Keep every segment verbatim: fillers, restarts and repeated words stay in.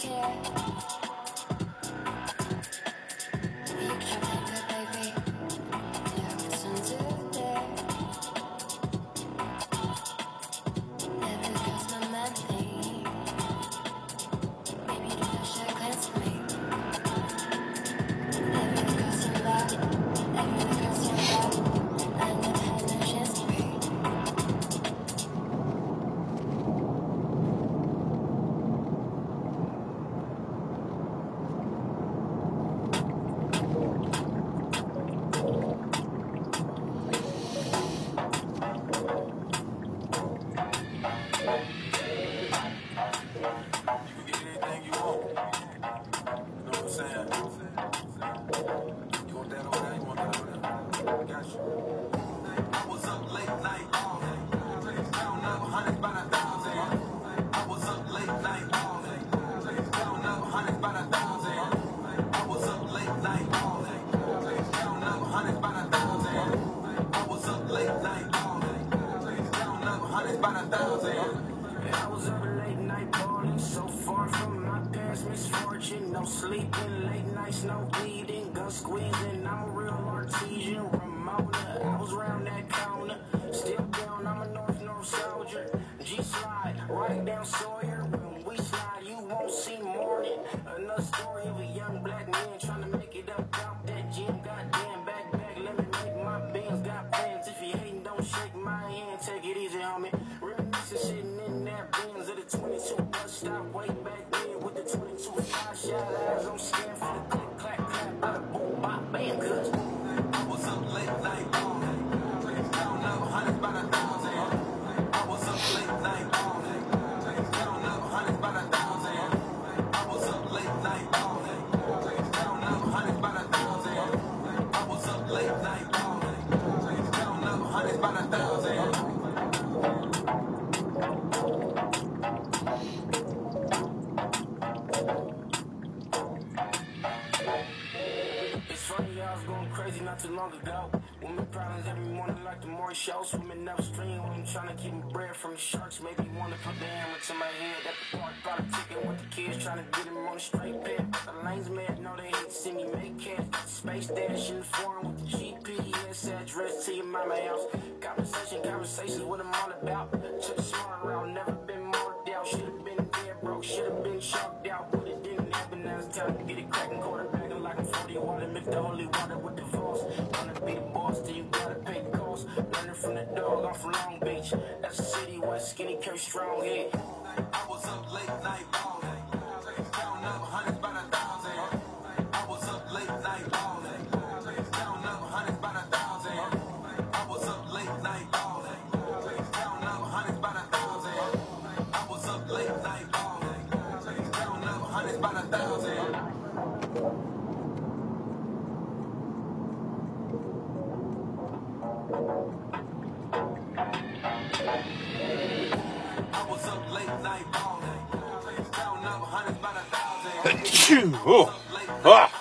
Oh. Ah.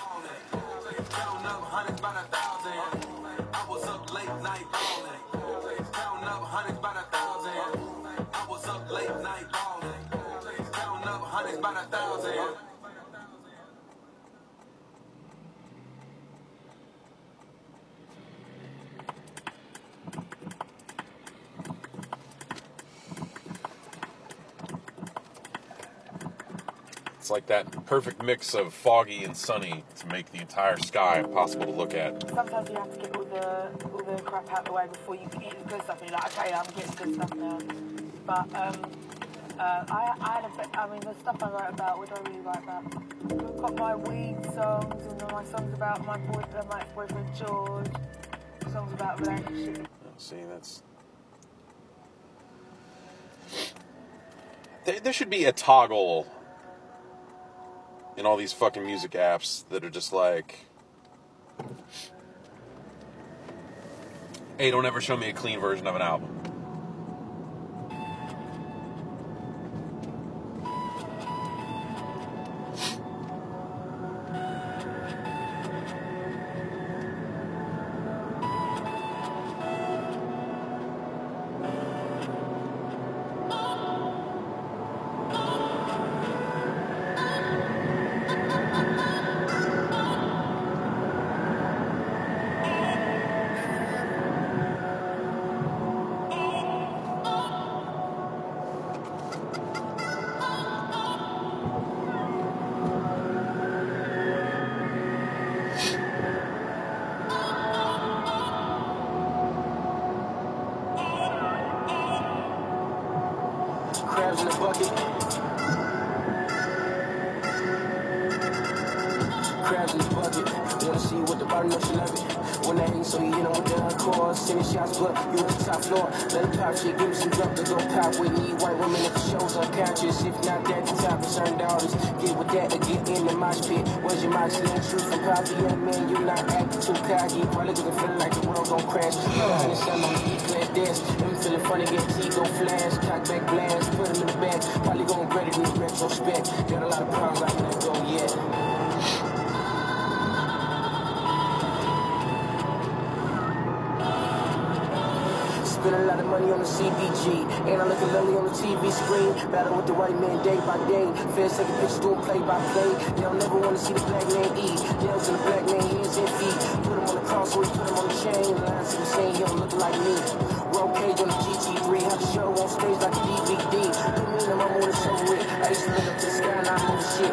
It's like that perfect mix of foggy and sunny to make the entire sky impossible to look at. Sometimes you have to get all the all the crap out of the way before you get the good stuff. And you're like, okay, I'm getting good stuff now. But um, uh, I, I had a bit. I mean, the stuff I write about, what do I really write about? I've got my weed songs and all my songs about my boy, uh, my ex-boyfriend George. Songs about relationship. Oh, see, that's. There, there should be a toggle in all these fucking music apps that are just like, hey, don't ever show me a clean version of an album. already know she love it. When I ain't so you hit 'em with the encore. Sending shots, but you at the top floor. Let it pop shit, give me some drop to go pop with me. White women if the show's unconscious. If not that, the top concerned daughters. Get with that to get in the mosh pit. Where's your mox in truth from Poppy? Young man, you not acting too cocky. Probably looking feeling like the world gon' crash. Behind the sun on the E-class dance. I'm feeling funny, get T go flash. Cock back blast, put him in the back. Probably gon' regret it in retrospect. Got a lot of problems, I can't go yet. Spend a lot of money on the C B G. And I looking lonely on the T V screen. Battle with the white man day by day. Feds taking pictures, doing play by play. They don't never want to see the black man eat. Nails in the black man hands and feet. Put him on the cross, or he put him on the chain. Lines to the same, he don't look like me. Roll cage on the G T three. Have a show on stage like a D V D. Put me in the mom on the show with. I used to look up to the sky and I know the shit.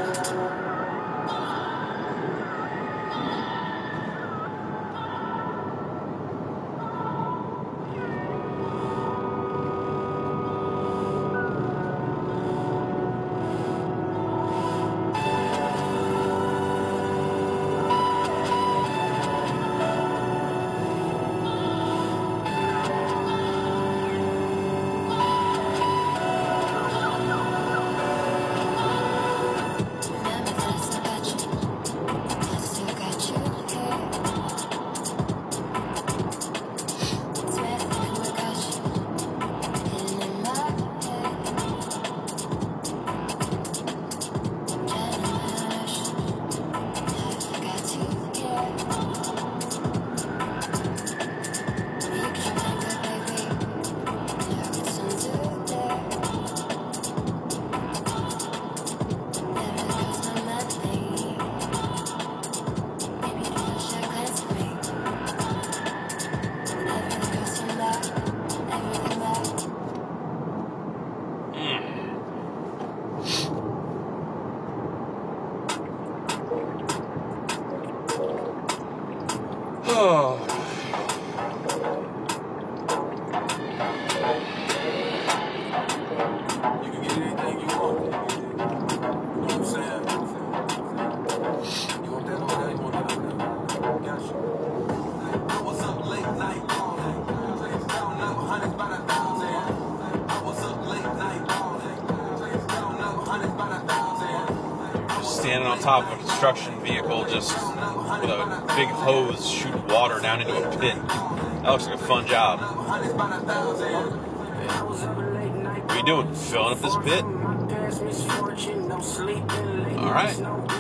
Oh. You can get anything you want. You know what I'm saying? You want that on that? You want that on that? Got you. I was up late night calling. Counting up hundreds by the thousand. I was up late night calling. Counting up hundreds by the thousand. Standing on top of a construction vehicle, just with a big hose shooting water down into a pit. That looks like a fun job. What are you doing? Filling up this pit? Alright.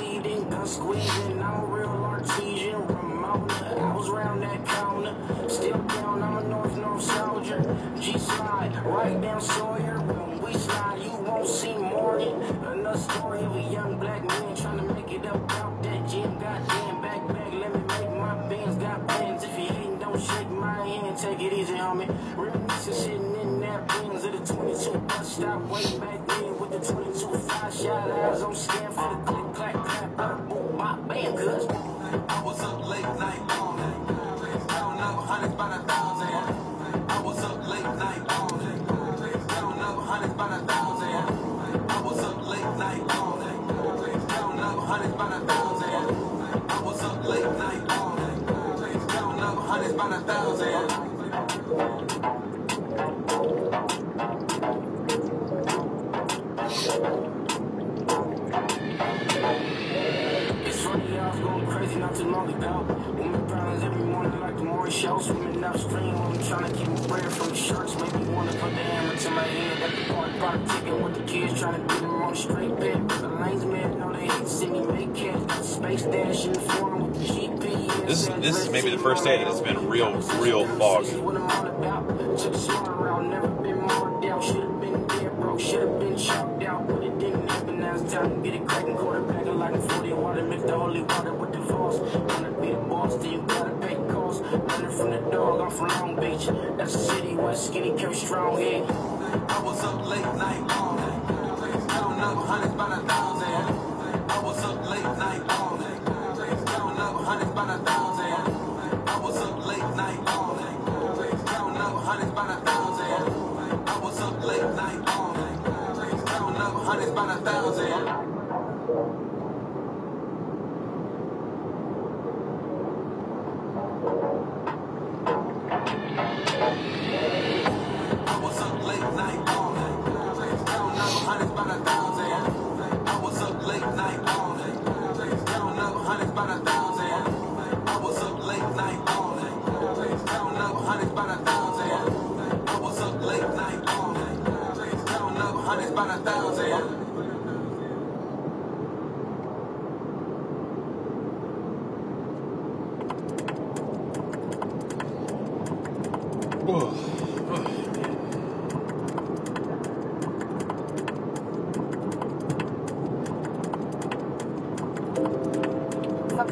Still down, I'm a North North soldier. G-slide, right down Sawyer. When we slide, you won't see Morgan. Another story of a young black man trying to make it up out that gym. Goddamn, back, back, let me make my bands. Got plans, if you hating, don't shake my hand. Take it easy, homie. Reminiscing sitting in that Benz of the twenty-two bus stop. Way back then with the twenty-two five shot eyes on scan for the click, clack, clap, bada, boom, bop, bam, cuz. I was up late night calling. Counting up hundreds by the thousand. I was up late night calling. Counting up hundreds by the thousand. I was up late night calling. Counting up hundreds by the thousand. I was up late night calling. Counting up hundreds by the thousand. It's funny, I was going crazy not too long ago. Women problems every morning like the morning show. Swimming upstream, women trying to keep me bread from the sharks. Make me want to put the hammer to my head. At the park, bought a ticket with the kids trying to get them on the straight pit. The lanes, man, know they hate to see me make cash. Got the space dash in the form with the G P S. This, this is maybe the first day that it's been real, real fog. What I'm all about. Took the smart route, never been more doubt. Should have been dead broke, should have been chopped out. But it didn't happen, now it's time to get it cracking. Quarterback like a forty water, mix the holy water with the falls. Wanna be the boss, then you gotta pay costs. Running from the dog, I'm from Long Beach. That's a city where skinny kept strong head. I was up late night calling. Counting up hundreds by the thousand. I was up late night calling. Counting up hundreds by the thousand. I was up late night calling. Counting up hundreds by the thousand. I was up late night calling. Counting up hundreds by the thousand.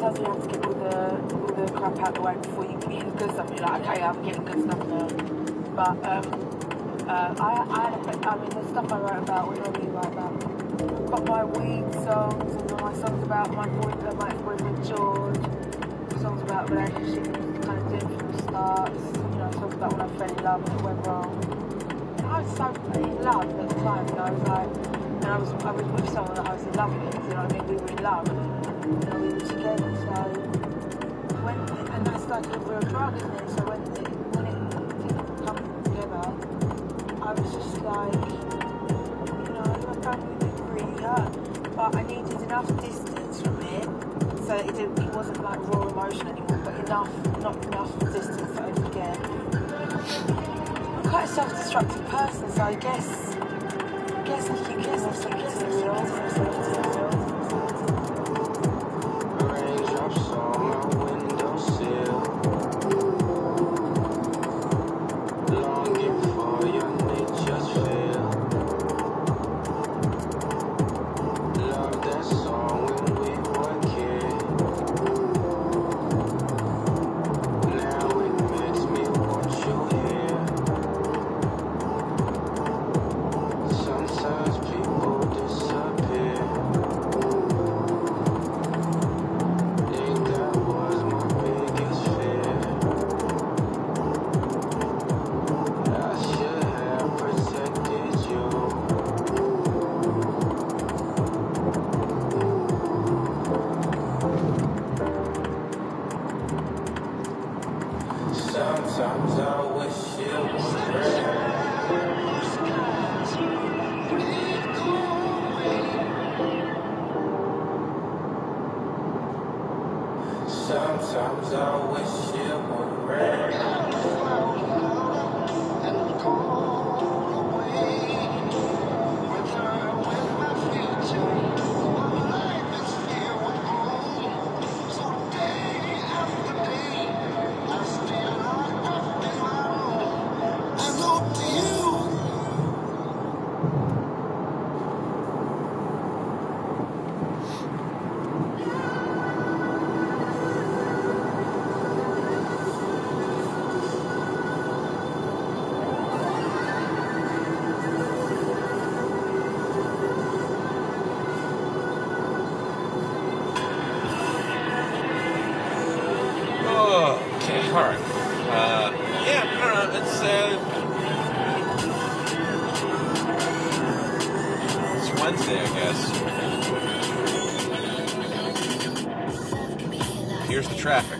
sometimes you have to get all the all the crap out the way before you can get the good stuff. You're like, okay, I'm getting good stuff now. But um, uh, I, I had a bit, I mean, the stuff I wrote about, what do I really write about? I've got my weed songs, and all my songs about my boy, uh, my boyfriend George, songs about relationships, kind of doing from the start, you know, songs about when I fell in love and it went wrong. And I was so in love at the time, you know, I was like, and I was, I was with someone that I was in love with, you know what I mean? We were in love, and you know, we were together, so when, and that's like a real drug, isn't it? So when it, when it didn't come together, I was just like, you know, I found it really hurt, but I needed enough distance from it, so that it, didn't, it wasn't like raw emotion anymore, but enough, not enough distance that I could get. I'm quite a self-destructive person, so I guess, I guess I think it's also material, Raindrops on my windowsill, longing for your nature's feel. Love that song when we were kids. Now it makes me want you here. Sometimes people disappear. Think that was my biggest fear. I should have protected you. Sometimes I wish it was real. Sometimes I wish it would rain. Okay, all right. Uh, yeah, I don't know. It's uh, it's Wednesday, I guess. Here's the traffic.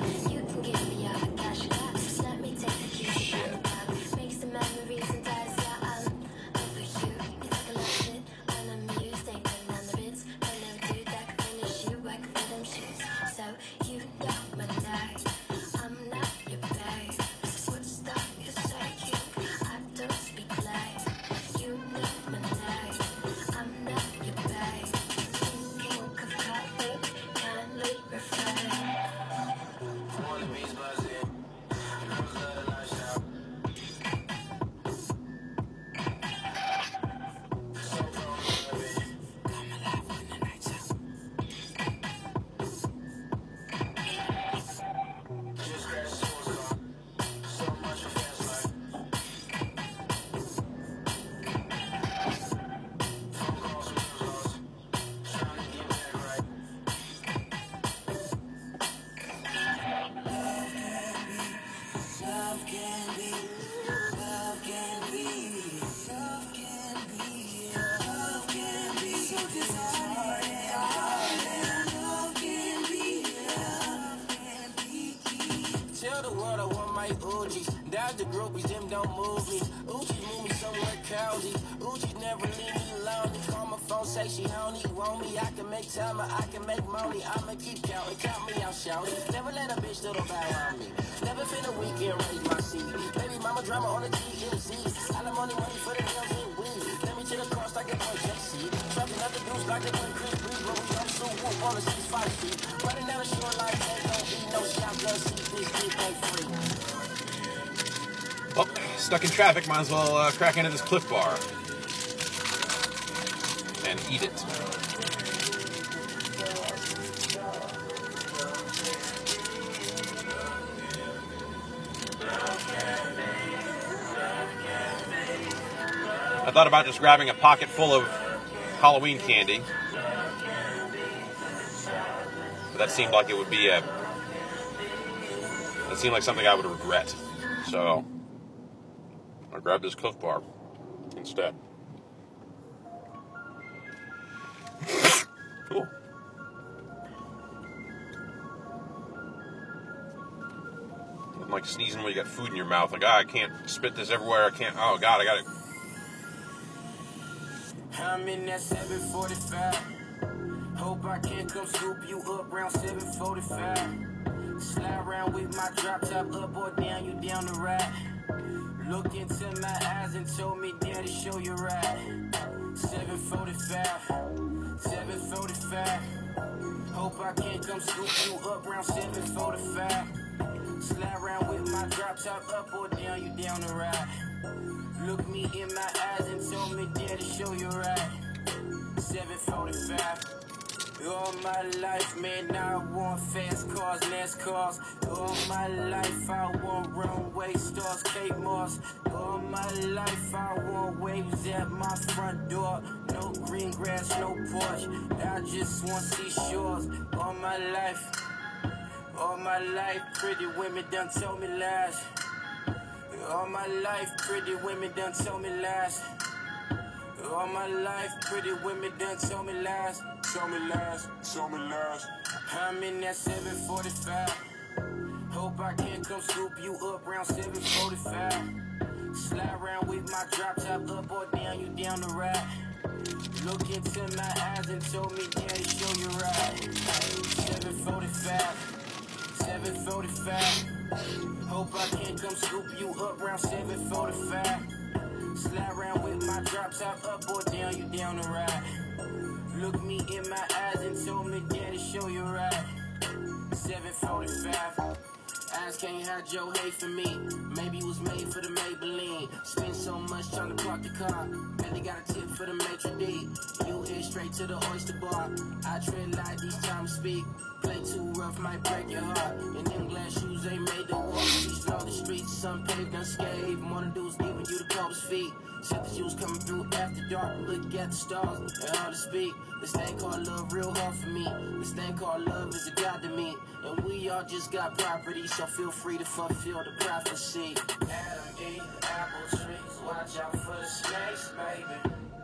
Tell the world I want my Uji's. Dodge the groupies, them don't move me. Uji's move me somewhere cozy. Uji's never leave me alone. They call my phone, say she only want me. I can make time, or I can make money. I'ma keep counting, count me out, shouting. Never let a bitch little bow on me. Never finna weekend raise my seat. Baby mama drama on the T M Z. I love money, money for the girls in weed. Let me to the cross like a boy J C. Trapping out the goose like a boy Chris Breeze. But we up so whoop on the six five feet. Running down the shore like ain't no be no shotgun. See this dick ain't free. Well, stuck in traffic, might as well uh, crack into this Cliff Bar and eat it. thought about just grabbing a pocket full of Halloween candy. But that seemed like it would be a... It seemed like something I would regret. So, I grabbed this Cliff Bar instead. Cool. I'm like sneezing when you got food in your mouth. Like, ah, I can't spit this everywhere. I can't... Oh, God, I got it. I'm in that seven forty-five. Hope I can come scoop you up around seven forty-five. Slide around with my drop top up or down, you down the ride. Look into my eyes and told me, Daddy, show you right. seven forty-five, seven forty-five. Hope I can come scoop you up around seven forty-five. Slide around with my drop top up or down, you down the ride. Look me in my eyes and told me, Daddy, show you right. seven forty-five. All my life, man, I want fast cars, NASCARs. All my life, I want runway stars, Kate Moss. All my life, I want waves at my front door. No green grass, no porch. I just want seashores. All my life, all my life, pretty women done told me lies. All my life, pretty women done told me lies. All my life, pretty women done told me lies. Tell me lies, tell me lies. I'm in that seven forty-five. Hope I can come scoop you up around seven forty-five. Slide around with my drop top up or down, you down the ride. Look into my eyes and told me, Daddy, show you right. seven forty-five, seven forty-five. Hope I can come scoop you up around seven forty-five. Slide around with my drop top up or down, you down the ride. Look me in my eyes and told me, Daddy, show you right. seven forty-five. Eyes can't hide your hate for me. Maybe it was made for the Maybelline. Spend so much trying to park the car. Barely got a tip for the maitre d'. You hit straight to the oyster bar. I tread light each time I speak. Play too rough, might break your heart. And them glass shoes ain't made to walk. These long the streets, unpaved, unscathed. More than dudes giving you the coldest feet. Set the shoes coming through after dark. Look at the stars and all to speak. This thing called love real hard for me. This thing called love is a god to me. And we all just got property, so feel free to fulfill the prophecy. Adam eat apple trees, watch out for the snakes, baby.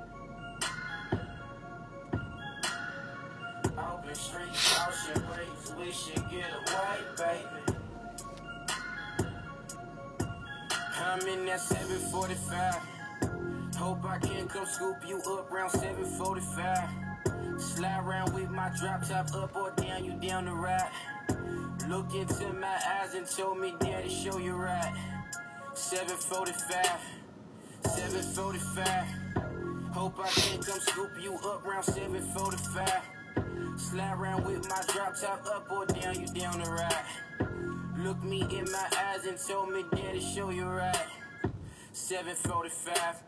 Open streets, ocean breeze, we should get away, baby. I'm in that seven forty-five. Hope I can come scoop you up around seven forty-five. Slide around with my drop top up or down, you down the ride. Look into my eyes and told me, Daddy, show you right. seven forty-five, seven forty-five. Hope I can come scoop you up around seven forty-five. Slide around with my drop top up or down, you down the ride. Look me in my eyes and told me, Daddy, show you right. seven forty-five.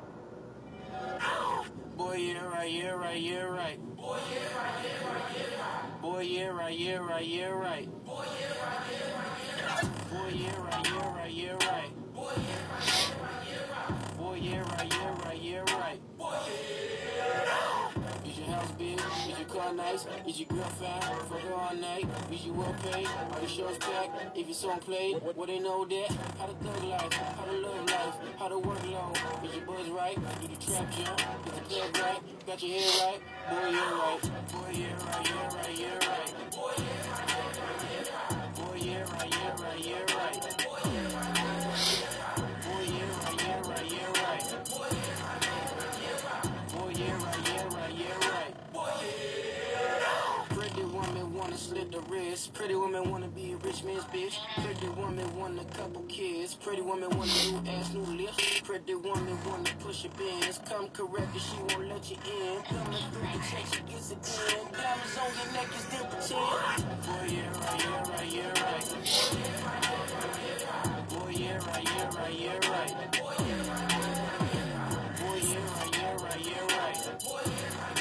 Boy, yeah, right, yeah, right, yeah, right. Boy, yeah, right, yeah, right, yeah, right. nice? Is your girl fine? Fuck her all night. Is you well paid? Are the shows packed? If your song played, well they know that. How the thug life, how the love life, how the work load. Is your buzz right? Do the trap jump? Is the club right? Got your hair right? Boy, you're right. Boy, yeah, right, yeah, right, yeah, right. Boy, yeah, right, Boy, yeah, right, yeah, right, yeah, right. Boy, yeah, right, yeah, right, yeah, right. Boy, yeah, right, yeah, right, yeah, right. Boy, yeah. Pretty woman wanna slit the wrist. Pretty woman wanna be a rich man's bitch. Pretty woman want a couple kids. Pretty woman want a new ass, new lips. Pretty woman wanna push your bands. Come correct if she won't let you in. Coming through the check, she gets it in. Diamonds on your neck, you still pretend. Boy, yeah, right, yeah, right, yeah, right. Boy, yeah, right, yeah, right, yeah, right. Boy, yeah, right, yeah, right, yeah, right. Boy, yeah, right,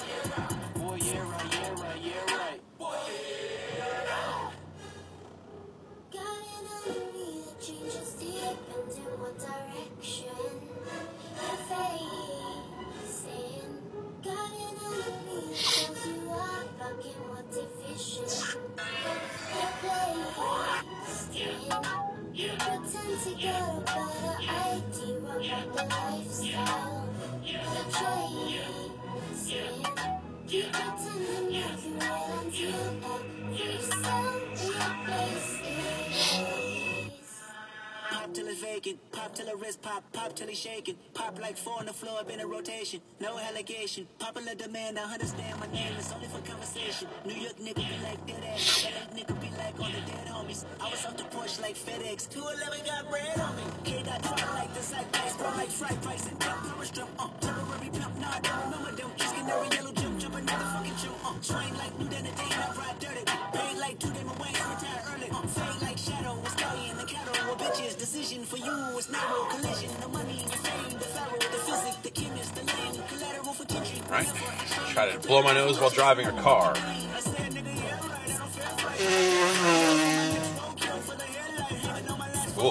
yeah, right, yeah, right. Boy, yeah. Got in a need to change your step and in what direction you're facing. Got in a need to close you up, back in what division you're placed in. You pretend to get a better idea about the lifestyle you're chasing. You pretend to make you real until every cell in your place is. Pop till it's vacant, pop till her wrist pop, pop till he's shaking. Pop like four on the floor, been a rotation, no allegation. Popular demand, I understand my name, it's only for conversation. New York nigga be like dead ass, L A nigga be like all the dead homies. I was off the porch like FedEx, two eleven got bread on me. K dot drop like the side price, bro like fried price and dump, power strip, uh, temporary pimp, nah, I don't remember them. Just canary yellow jump, jump another fucking jump, uh, swing like new than a day, not ride dirty. Paid like two Damon Wayne, retire early, uh, fade like shadow, was stallion, the cattle, with bitches. Decision for you was narrow, collision, the money, the fame, the pharaoh, the physics, the chemist, the lane, collateral for country. Right? Try to blow my nose while driving a car. Cool.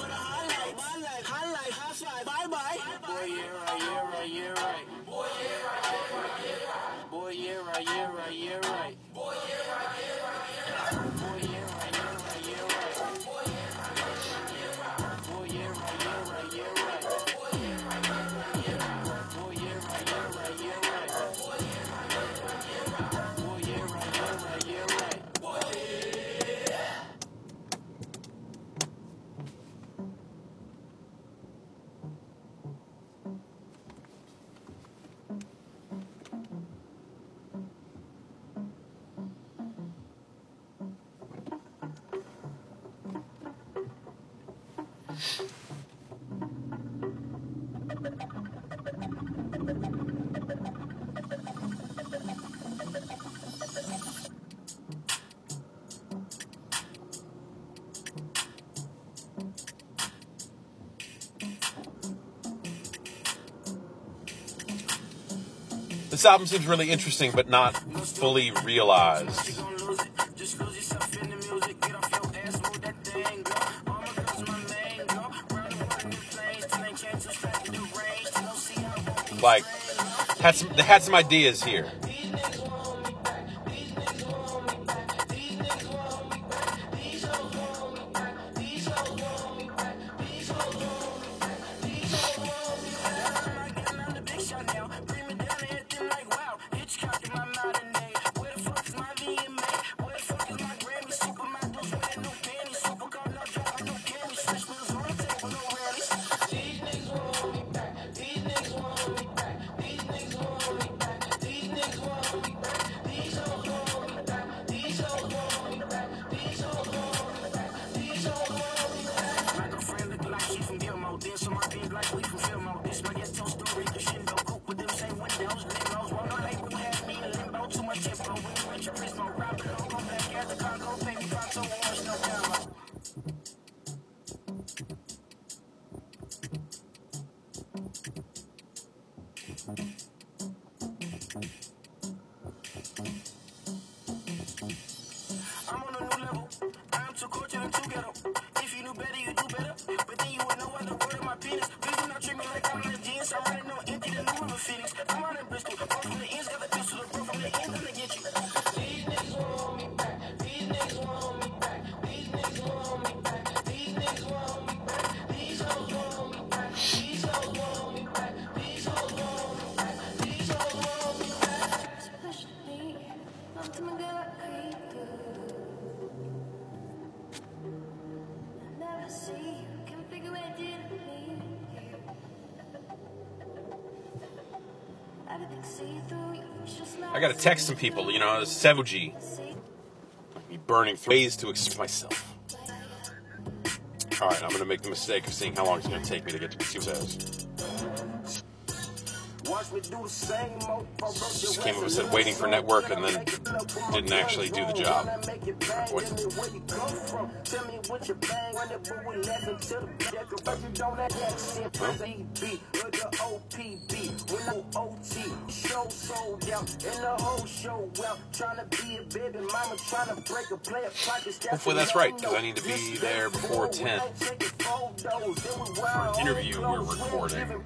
Boy, yeah, right, yeah, right, yeah, right. Boy, yeah, right, yeah, right, yeah, right. Boy, yeah, right, yeah, right, yeah, right. Boy, yeah, right, yeah, right, yeah, right. Boy, yeah, right, yeah, right, yeah, right. Boy, yeah, right, yeah, right, yeah, right. Boy, yeah, right, yeah, right, yeah, right. Boy, yeah, right, yeah, right, yeah, right. Boy, yeah, right, yeah, right, yeah, right. Boy, yeah. This album seems really interesting, but not fully realized. Just lose yourself in the music, get off your ass, move that thing, go. All my girls my main, go. Round the world in the planes, till they change to straight to the range. Don't see how it won't be Like, had some, they had some ideas here. I'm on a new level. I'm too cultured and too ghetto. If you knew better, you do better. But then you would know what the word of my penis. Please do not treat me like I'm in jeans. I'm running no empty, the new river Phoenix. I'm running Bristol. Off from the ends, got the pistol. The bro from the end, gonna get you. I gotta text some people, you know, Sevuji. Me burning through ways to express myself. Alright, I'm gonna make the mistake of seeing how long it's gonna take me to get to see what it says. Just came up and said waiting for network and then didn't actually do the job. What? Hopefully that's right, because I need to be there before ten for an interview we're recording.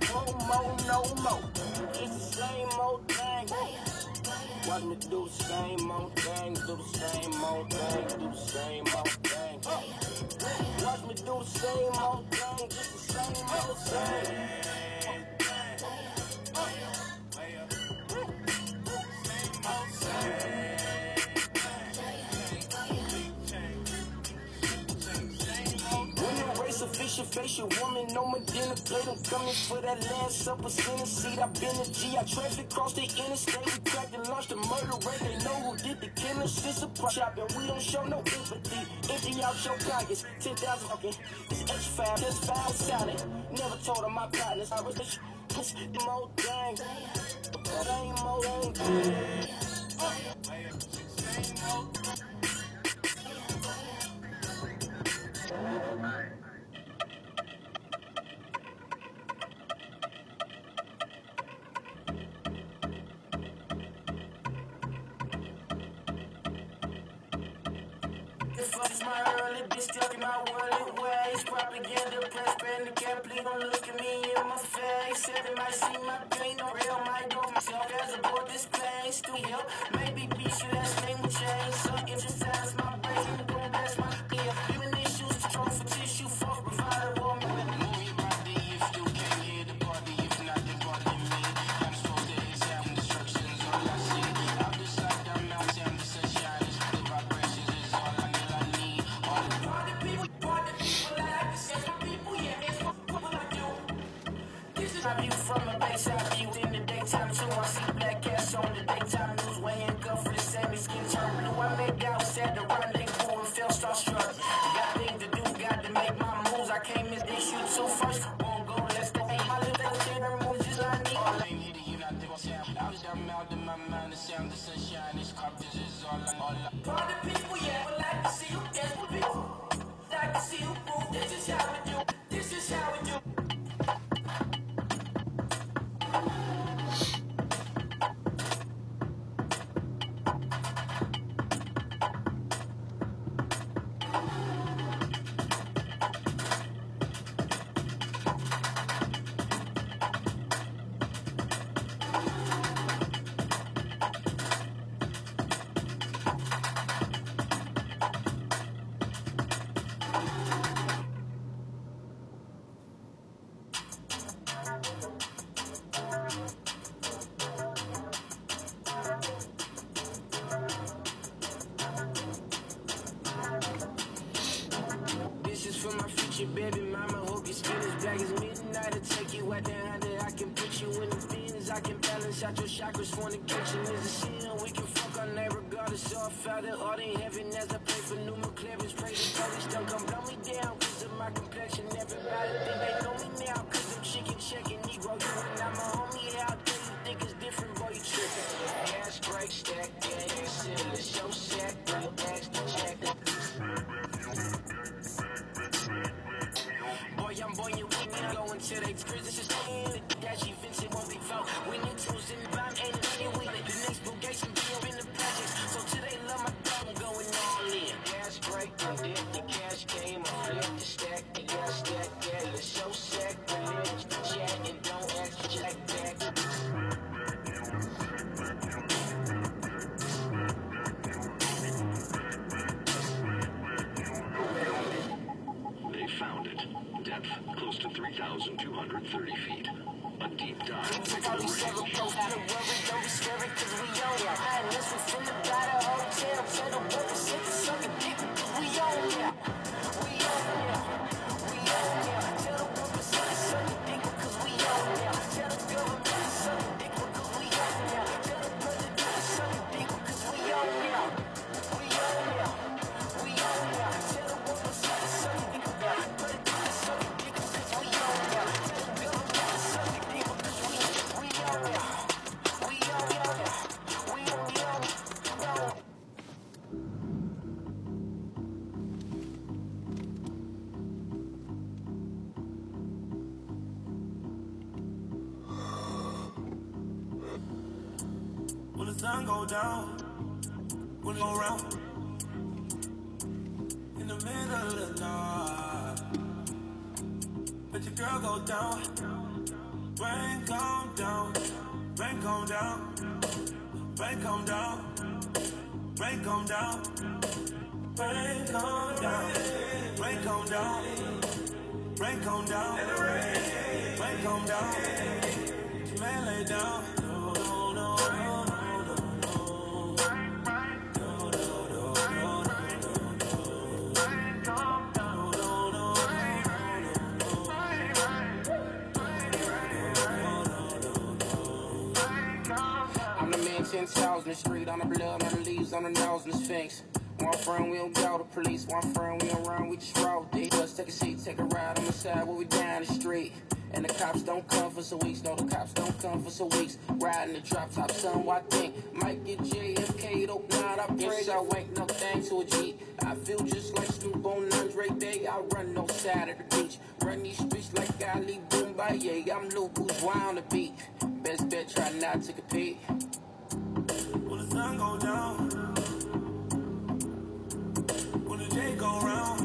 It's the same old thing. Watch me do the same old thing, do the same old thing, do the same old thing. Watch me do the same old thing, just the same old thing. Official facial woman, no more dinner plate. I'm coming for that last supper, center seat. I've been a G. I traffic across the interstate. We cracked and launched the murder rate. They know who did the killing. Since a shop, and we don't show no empathy. Empty out your pockets. ten thousand fucking. It's H five, just five salad. Never told them my partners. I was the same old thing. Same old thing. It's my early bitch stuck in my worldly ways. Propaganda, press, band, can't please don't look at me in my face. Said they might see my pain, no real might go myself as a board display. Still help, maybe be sure that name will change. So emphasize my brain, don't bless my ear. Even issues strong for tissue, for provider, woman. Move your body if you can't hear the body, if not the body me. I'm supposed to examine destructions, all I see. I'm just like that mountain, the sunshine is the vibrations is all I need. I view from a backside view in the daytime too. I see black cats on the daytime news, weighing cuff for the same skin tone blue. I made doubts at the rendezvous and felt starstruck. Got things to do, got to make my moves. I came in this shoot so first. Won't go, let's go. My little favorite moves just like me. All I ain't here, you not think I'm I was down out in my mind, the sound, the sunshine, this cup, this is all I all I. Party people, yeah, would like to see you dance with people. Like to see you move, this is how we do. This is how we do. Baby mama, hope your skin is black as midnight. I take you out there, under. I can put you in the bins. I can balance out your chakras. Fornication is a sin. We can fuck on that regardless. So I felt it all in heaven as I pray for pneumo clearance. Pray the police don't come blow me down because of my complexion. Everybody think they know me now because I'm chicken checking. Negro, you and I'm a homie out there. You think it's different, boy, you tripping. Gas brake stack, yeah, silly. Show sack, real extra check. I'm boy, you with me, going to the experience, just in that she thinks it won't be found. We need tools in the bomb, and we lit. The next vocation, be in the projects. So today, love my dog, I'm going all in. Gas break, and then the cash came. I flip the stack, the gas stack, yeah, let's show sack, religion, chat, and don't ask jack back. They found it. Depth close to three thousand two hundred thirty feet. A deep dive into the range. sun go down, when it go round, in the middle of the night, let your girl go down, rain come down, rain come down, rain come down, rain come down, rain come down, rain come down, rain come down, rain come down, man lay down. ten thousand street on the blood, on the leaves, on the nose, and the sphinx. One friend, we don't go to police. One friend, we don't run, we just roll deep. Let's take a seat, take a ride on the side where we down the street. And the cops don't come for some weeks. No, the cops don't come for some weeks. Riding the drop top, son, what I think? Might get J F K'd open out, I pray. I ain't no thing to a G. I feel just like Snoop on Andre Day. I run no side of the beach. Run these streets like Ali Boombaye. I'm Lil Bourgeois on the beat. Best bet, try not to compete. When the sun go down, when the day go round,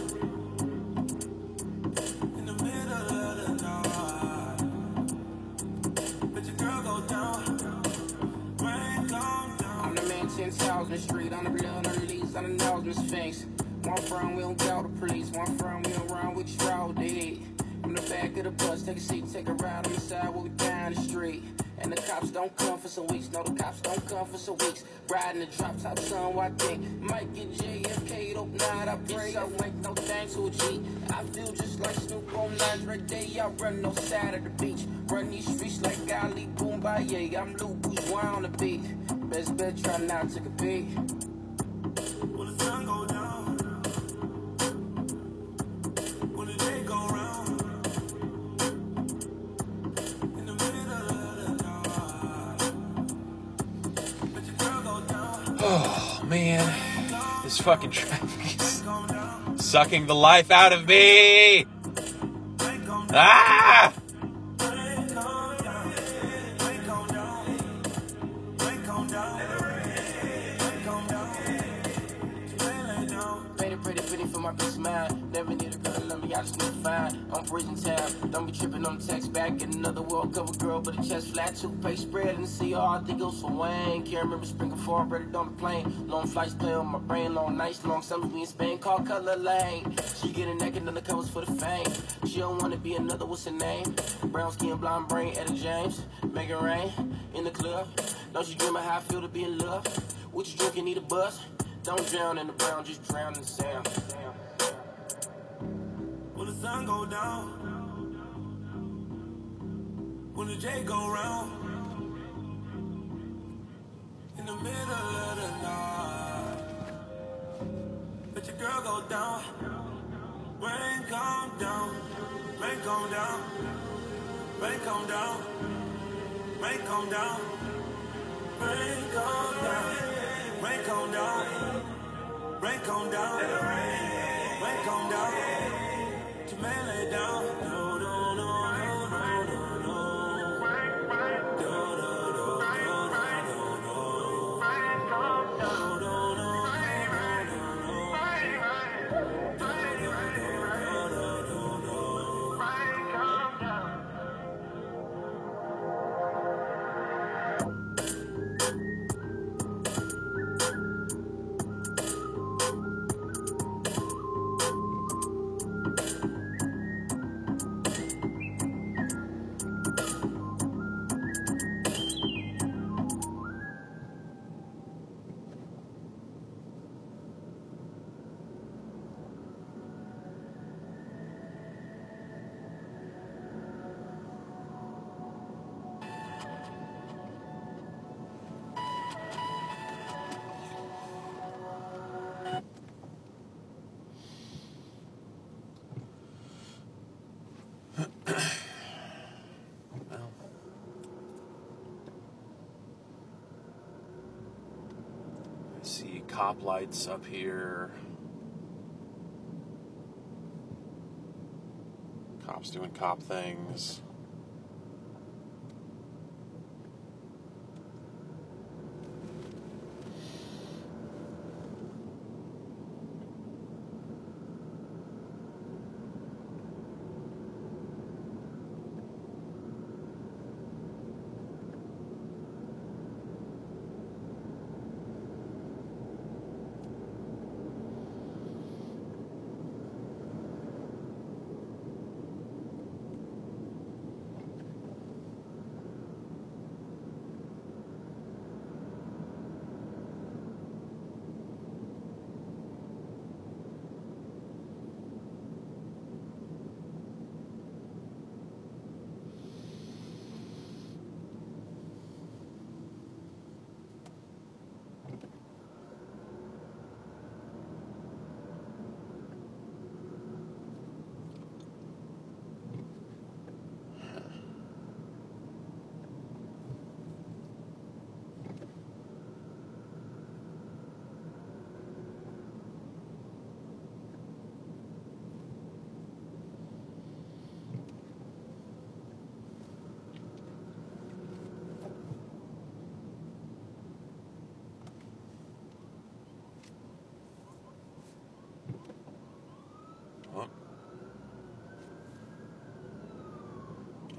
in the middle of the night, let your girl go down, rain come down. I'm the man ten thousand street, on the blood, on the leaves, on the nose, and the sphinx. One friend, we don't go to police. One friend, we don't run, we just roll the heat. I'm the back of the bus, take a seat, take a ride on the side where we down the street. And the cops don't come for some weeks. No, the cops don't come for some weeks. Riding the drop top, son, what I think? Might get J F K'd open out, I pray. I ain't no thing to a G. I feel just like Snoop on Andre Day. I run no side of the beach. Run these streets like Ali Boombaye. I'm Lil Bourgeois on the beat. Best bet, try not to compete. When the sun go down, when the day go round, in the middle of the night, let your girl go down. Oh, man. This fucking traffic is sucking the life out of me. Ah! My peace of mind, never need a girl to love me, I just need to find. I'm prison time, don't be tripping on the text back. Get another world cover girl, but the chest flat, toothpaste spread in the C R. I think it was for Wayne. Can't remember sprinkle for ready on the plane. Long flights play on my brain, long nights, long summers we in Spain, called Color Lane. She getting naked under covers for the fame. She don't wanna be another, what's her name? Brown skin, blonde brain, Etta James. Make it rain in the club. Don't you dream of how I feel to be in love? What you drinking, need a buzz? Don't drown in the brown, just drown in the sand. When the sun go down, when the day go round, in the middle of the night, let your girl go down, rain come down, rain come down, rain come down, rain come down, rain come down, rain come down, rain come down, rain come down. Man lay down, no, no, no, no, no, no, no. No, no, no, no, no, no, no. See cop lights up here. Cops doing cop things.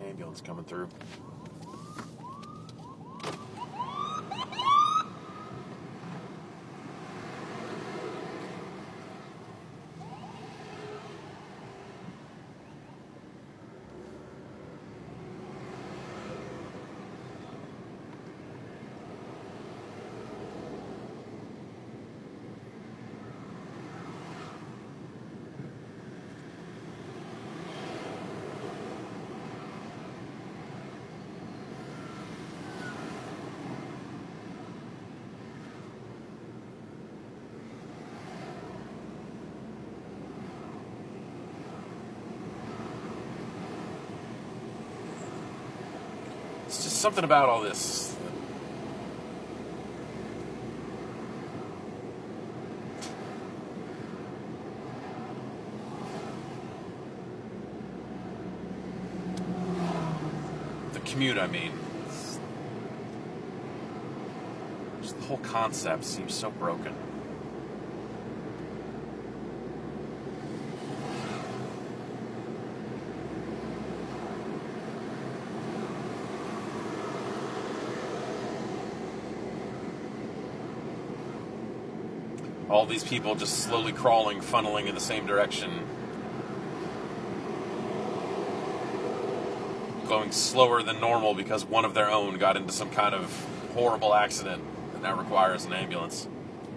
ambulance coming through. It's just something about all this. The commute, I mean. Just the whole concept seems so broken. All these people just slowly crawling, funneling in the same direction. Going slower than normal because one of their own got into some kind of horrible accident that now requires an ambulance.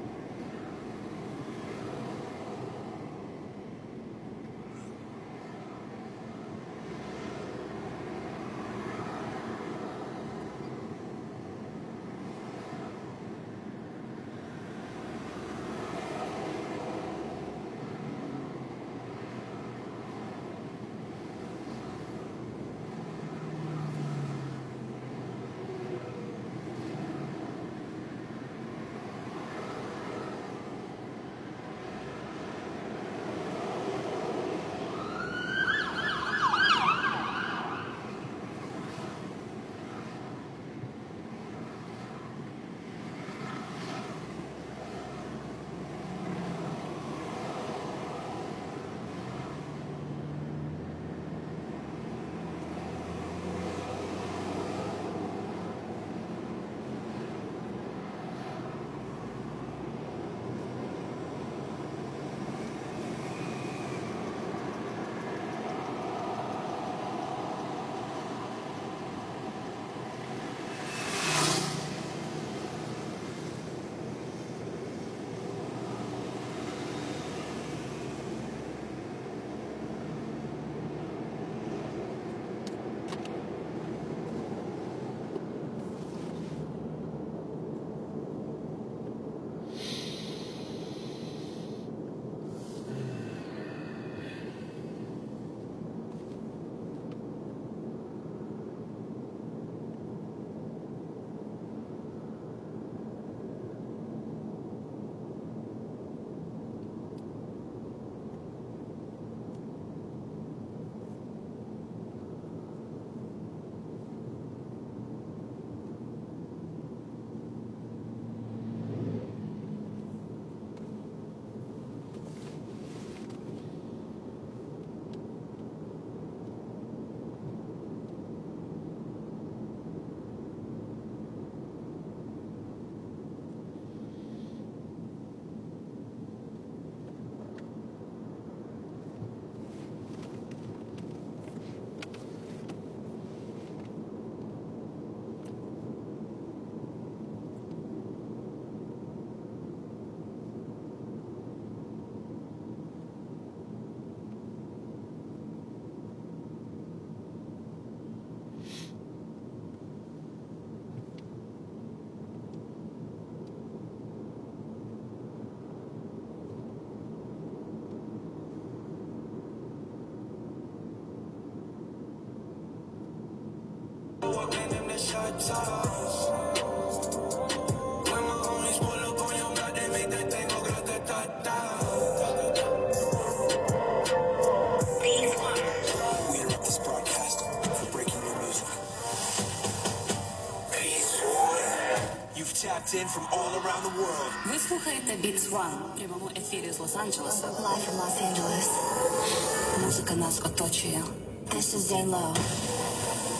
In from all around the world. Ви слухаєте Beats One в прямому ефірі з Лос-Анджелеса. Live from Los Angeles. Музика нас оточує. This is Zane Lowe.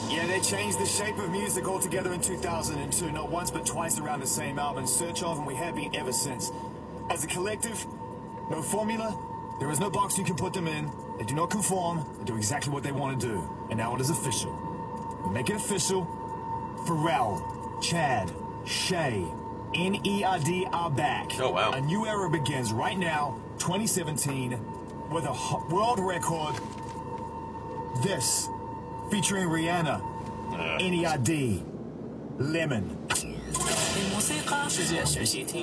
Yeah, they changed the shape of music altogether in two thousand two, not once but twice around the same album, Search Of, and we have been ever since. As a collective, no formula, there is no box you can put them in, they do not conform, they do exactly what they want to do. And now it is official. We make it official. Pharrell, Chad, Shay, N E R D are back. Oh, wow. A new era begins right now, twenty seventeen, with a ho- world record. This, featuring Rihanna, Uh. N E R D, Lemon. موسيقى世界学习听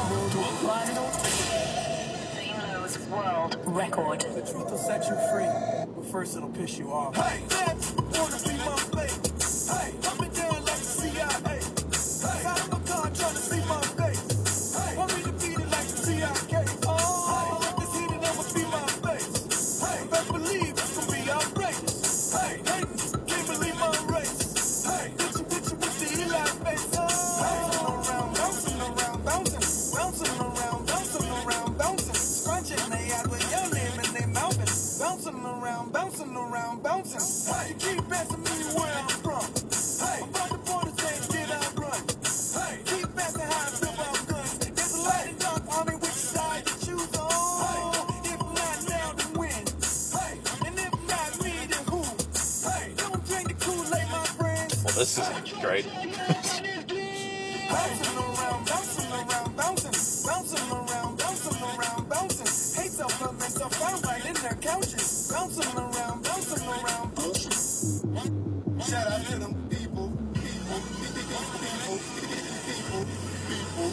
Zeno's World Record. The truth will set you free, but first it'll piss you off. Hey, that wanna be my baby. Hey, coming down like the C I A. Hey, out of my car trying to see my face. Hey, want me to beat it like the T I K. Oh, if it's heated, I'ma be my face. Hey, best believe it's gonna be outrageous. Hey, hey, can't believe my race. Hey, hit you, hit you with the Eli face. Bouncing around, bouncing around, bouncing, bouncing around, bouncing around, bouncing, scrunching they out with your name and they mouthing, bouncing around, bouncing around, bouncing. Hey, you keep asking me where I'm from. Hey, about the border saying did I run? Hey, keep asking how I feel about guns. There's a light and dark on me, which side you choose on? If not now, then when? Hey, and if not me, then who? Hey, don't drink the Kool-Aid, my friends. Well, this is great. Bouncing around, bouncing around, bouncing, bouncing around, bouncing around, bouncing. Hate self-love and found right in their couches. Bouncing around, bouncing around, bouncing. Shout out to them people, people, people, people, people, people.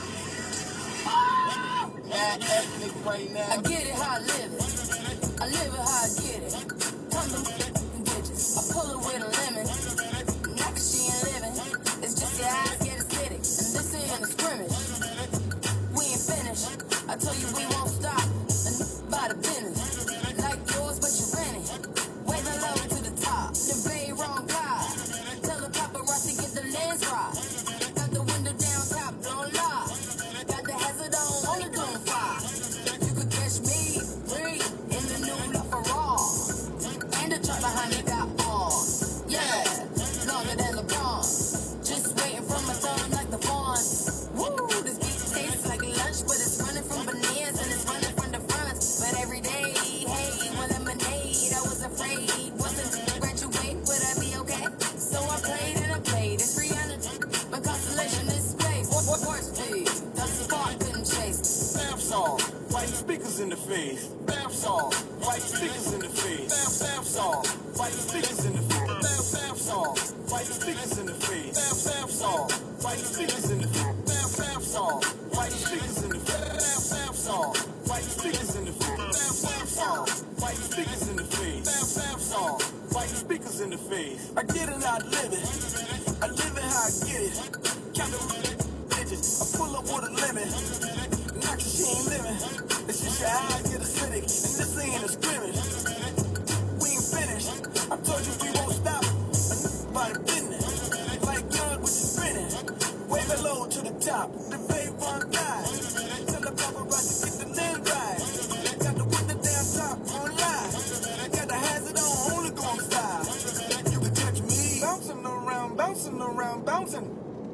Mad ethnic right now. I get it how I live it. I live it how I get it. Come them bitches. I pull it with a lemon. Not 'cause she ain't living. It's just your eyes get acidic. And this ain't a scrimmage. We ain't finished. I tell you we won't stop. And by the business. Like yours, but you rent it. Waving low to the top. The bay wrong guy. Tell the paparazzi get the lens right. Got the window down top, don't lie. Got the hazard on, only doing fire. You could catch me, free, in the new LaFerrari. And the truck behind me got on. Yeah, longer than LeBron. Just waiting for my thumb like the fawn. Woo, this beat tastes like lunch, but it's running from bananas and it's running from the front. But every day, hey, one lemonade, I was afraid. Wasn't to graduate, would I be okay? So I played and I played. It's Rihanna, but constellation is space. What, what, worse, please? That's the part couldn't chase. Bath salt, white speakers in the face. Bath salt, white speakers in the face. Bath, bath salt, white speakers in the face. Bath, bath salt, white speakers in the face. Bath, bath salt, white speakers in the face. Bath, bath salt, white speakers in the face. Bath, bath salt, white speakers in the face. Bath, bath salt, white speakers in the face. Bath, bath salt, white speakers in the face. I get it, I live it. I live it how I get it. Count the digits. I pull up with a lemon. Not 'cause she ain't living. It's just your eyes get acidic. And this ain't a scrimmage. We ain't finished. I told you we won't stop. Enough about the business. Like young with the spinning. Wave it low to the top. The babe on guys. Tell the paparazzi get the lens right. Got the window down top on live. Got the hazard on, only going style. You can touch me. Bouncing around, bouncing around, bouncing.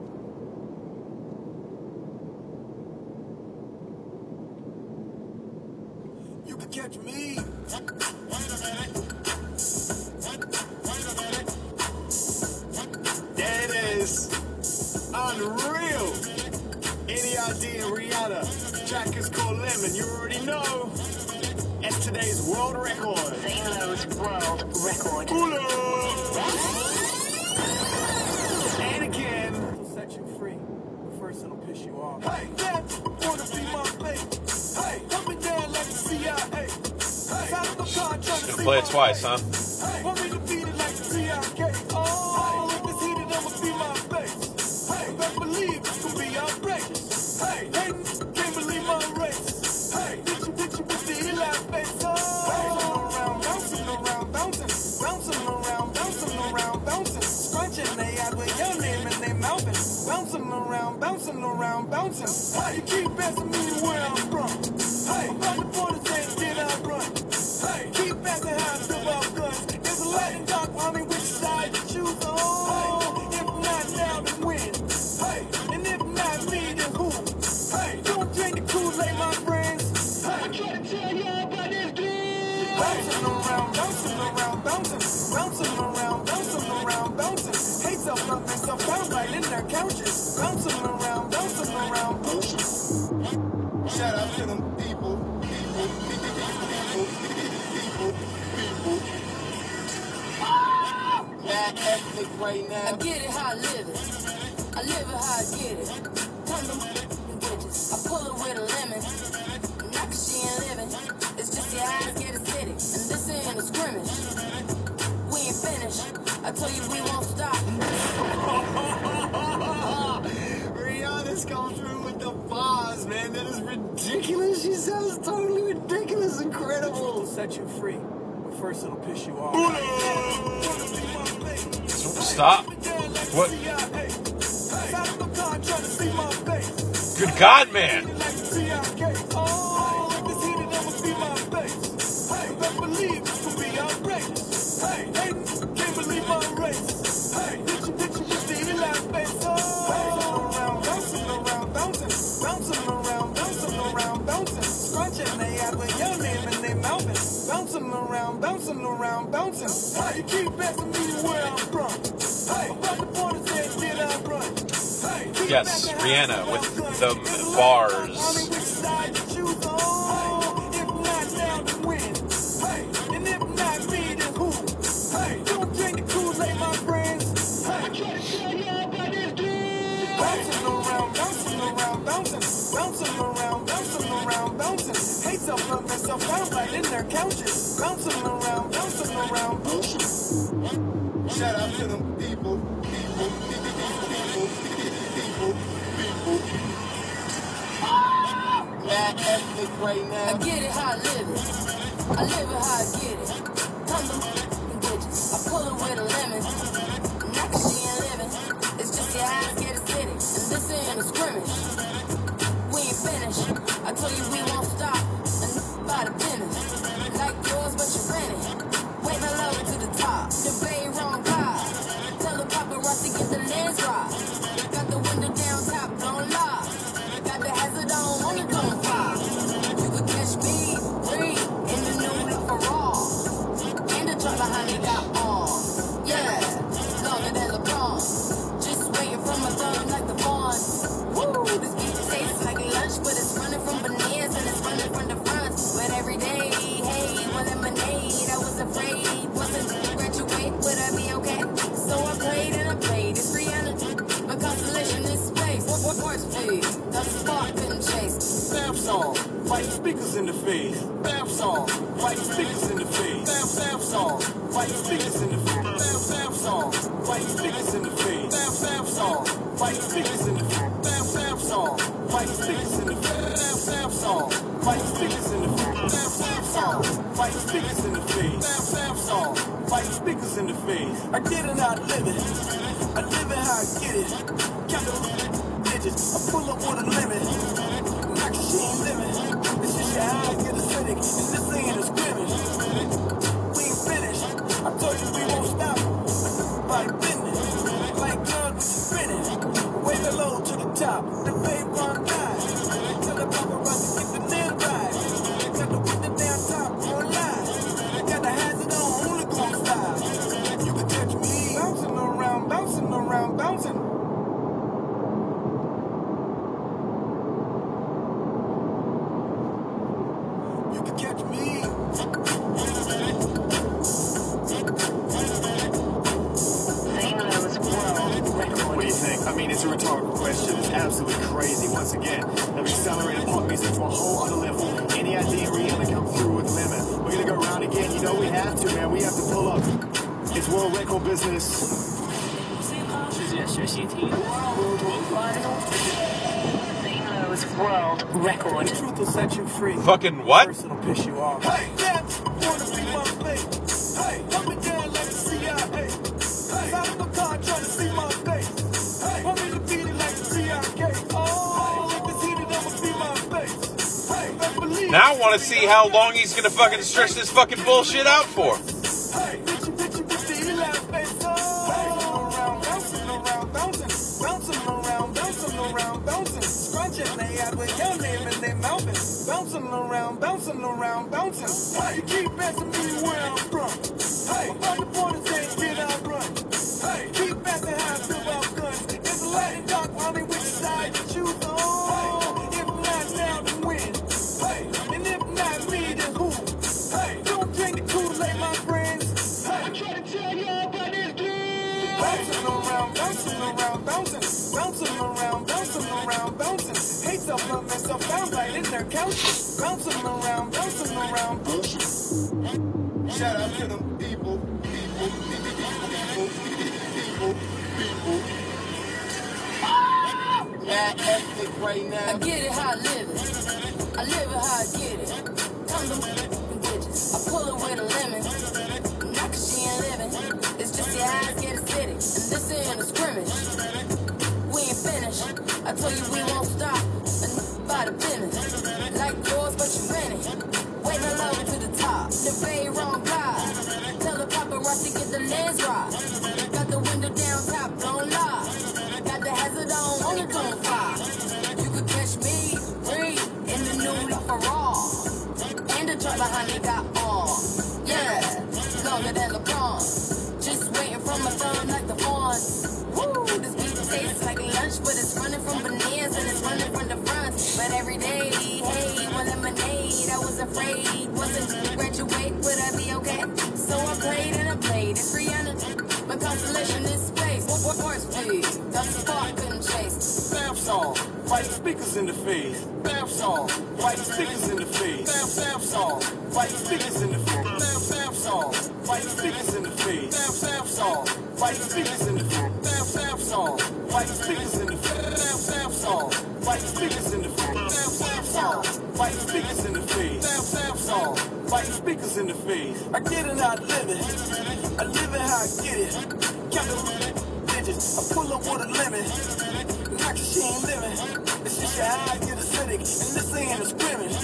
You can catch me. There it is. Unreal. N E R D and Rihanna. Track is called Lemon. You already know. It's today's world record. Zeno's World Record. And again. It'll set you free, but first it'll piss you off. Hey, that wanna be my baby. Hey, coming down like the C I A. Hey, out of my car trying to Gonna see play it my twice, face. huh? Hey, want me to beat it like the T I K. Oh, if it's heated, I'ma be my face. Hey, best believe it's gonna be outrageous. Hey, hating, can't believe my race. Hey, hit you, hit you with the Eli face. Oh, bouncing around, bouncing, bouncing around, bouncing around, bouncing, scrunching they out with your name and they mouthing, bouncing around, bouncing around, bouncing. Hey, you keep asking me where I'm from. Hey, about the border saying did I run? Hey, keep asking how I feel about guns. Bouncing around, bouncing around, bouncing, bouncing around, bouncing around, bouncing. Hate self-love and self-doubt right in their couches. Bouncing around, bouncing around, bouncing. Shout out to them people, people, people, people, people, people. Mad ethnic right now. I get it how I live it. I live it how I get it. Come to bitches. I pull it with a lemon. Not cause she ain't living. It's just your eyes get acidic. And this ain't a scrimmage. We ain't finished. I tell you we won't stop. Rihanna's come through with the bars, man. That is ridiculous. She sounds totally ridiculous. Incredible. Set you free. But first it'll piss you off. Stop. What? Good God, man. Bouncing around, bouncing around, bouncing. Hey, you keep asking me where I'm from. Hey, what the point is that did I run? Hey, yes, Rihanna with the bars. If not now, then when? Hey, and if not me, then who? Hey, don't drink the Kool-Aid, my friends. Hey, I'm trying to tell y'all about this dude. Bouncing around, bouncing around, bouncing, bouncing around, bouncing around, bouncing. Hate self-love and self-doubt right in their couches. Bouncing around, bouncing around, bouncing. Shout out to them people, people, people, people, people, people. Mad ethnic right now. I get it how I live it. I live it how I get it. Come to bitches. I pull it with a lemon. Not cause she ain't living. It's just your eyes get acidic. And this ain't a scrimmage. We ain't finished. I tell you we won't stop. And by the business. Like yours, but you rent it. Wave hello to the top. The bay wrong guy. Tell the paparazzi get the lens right. Got the window down top, don't lie. Got the hazard on, on the gun fire. You could catch me, free, in the new LaFerrari. And the truck behind me got on. Yeah, longer than LeBron. Just waiting for my thumb like the Vaughn. Woo, this beat tastes like lunch, but it's running from bananas and it's running from the front. But every day, hey, one lemonade. I was afraid, wasn't to graduate, would I be okay? So I played and I played. It's Rihanna, my constellation is space. What, what parts, please? The spark couldn't chase. Bath song, white speakers in the face. Bath song, white speakers in the face. Bath bath song, white speakers in the face. Bath bath song, white speakers in the face. Bath bath song, white speakers in the face. Bath bath song, white speakers in the face. Bath bath song, white speakers in the face. Bath bath song, white speakers in the face. Bath bath song, white speakers in the face. I get it, I live it. I live it how I get it. Count the digits, I pull up with a limit. Like she ain't living. It's just your eyes get acidic. And this ain't a scrimmage. We ain't finished. I told you we won't stop. By business. Like guns, we spinning. Way below to the top. The babe run guy. Tell the paparazzi get the lens right. Got the window down top, don't lie. Got the hazard on, only gon' style. You can catch me bouncing around, bouncing around, bouncing. You can catch me. What do you think? I mean, it's a rhetorical question. It's absolutely crazy. Once again, they've accelerated pop music to a whole other level. Any idea Rihanna come through with Lemon? We're gonna go around again. You know we have to, man. We have to pull up. It's world record business. World record. Truth will set you free. Fucking what? First it'll piss you off. Hey, yeah, wanna be my face. Hey, hold me down like the C I A. Hey, out of my car trying to see my face. Hey, want me to beat it like the C I K. Oh, if it's heated, I'ma see my face. Hey, best believe. Now I want to see how long he's gonna fucking stretch this fucking bullshit out for. Hey, bitchy, bitchy, bitchy, you laugh face. Oh, bouncing around, bouncing, bouncing around, bouncing around, bouncing. Scrunching they out with your name and they mouthing. Bouncing around, bouncing around, bouncing. Hey, you keep asking me where I'm from. Hey, about the borders ain't get out run. Hey, keep asking how I feel about guns. It's a light and dark, I mean which side you choose on. If not now, then when? Hey, and if not me, then who? Hey, don't drink the Kool-Aid, my friends. Hey, I try to tell y'all about this dude. Bouncing around, bouncing around, bouncing, bouncing around, bouncing around, bouncing. Hate supplements are found right in their couches. Bouncing around, bouncing around, bouncing. Shout out to them people, people, people, people, people, people. Mad ethnic right now. I get it how I live it. I live it how I get it. Come to bitches. I pull it with a lemon. Not cause she ain't living. It's just your eyes get acidic. And this ain't a scrimmage. We ain't finished. I told you we won't stop. And by the business. Like yours, but you rent it. Waiting alone to the top. The very wrong guy. Tell the paparazzi get the lens right. Got the window down top, blown live. Got the hazard on, on the tone fire. You could catch me, free, in the new LaFerrari. And the truck behind me got on. Yeah, longer than LeBron. Just waiting for my thumb like the fawn. Woo, this beat tastes like lunch, but it's running from bananas and it's running from the front. But every day, hey, one lemonade. I was afraid, wasn't to graduate, would I be okay? So I played and I played. It's Rihanna, my constellation is space. What, what, horse speed? That's the spark couldn't chase. Bath song, white speakers in the face. Bath song, white speakers in the face. Bath, bath song, white speakers in the face. Bath, bath song, white speakers in the face. Bath, bath song, white speakers in the face. Bath, bath song, white speakers in the face. Bath, bath song, white speakers in the face. Bath, bath song, white speakers in the face. Bath, bath song, white speakers in the face. I get it, I live it. I live it how I get it. Count the digits, I pull up with a lemon. Not cause she ain't living. It's just your eyes get acidic. And this ain't a scrimmage.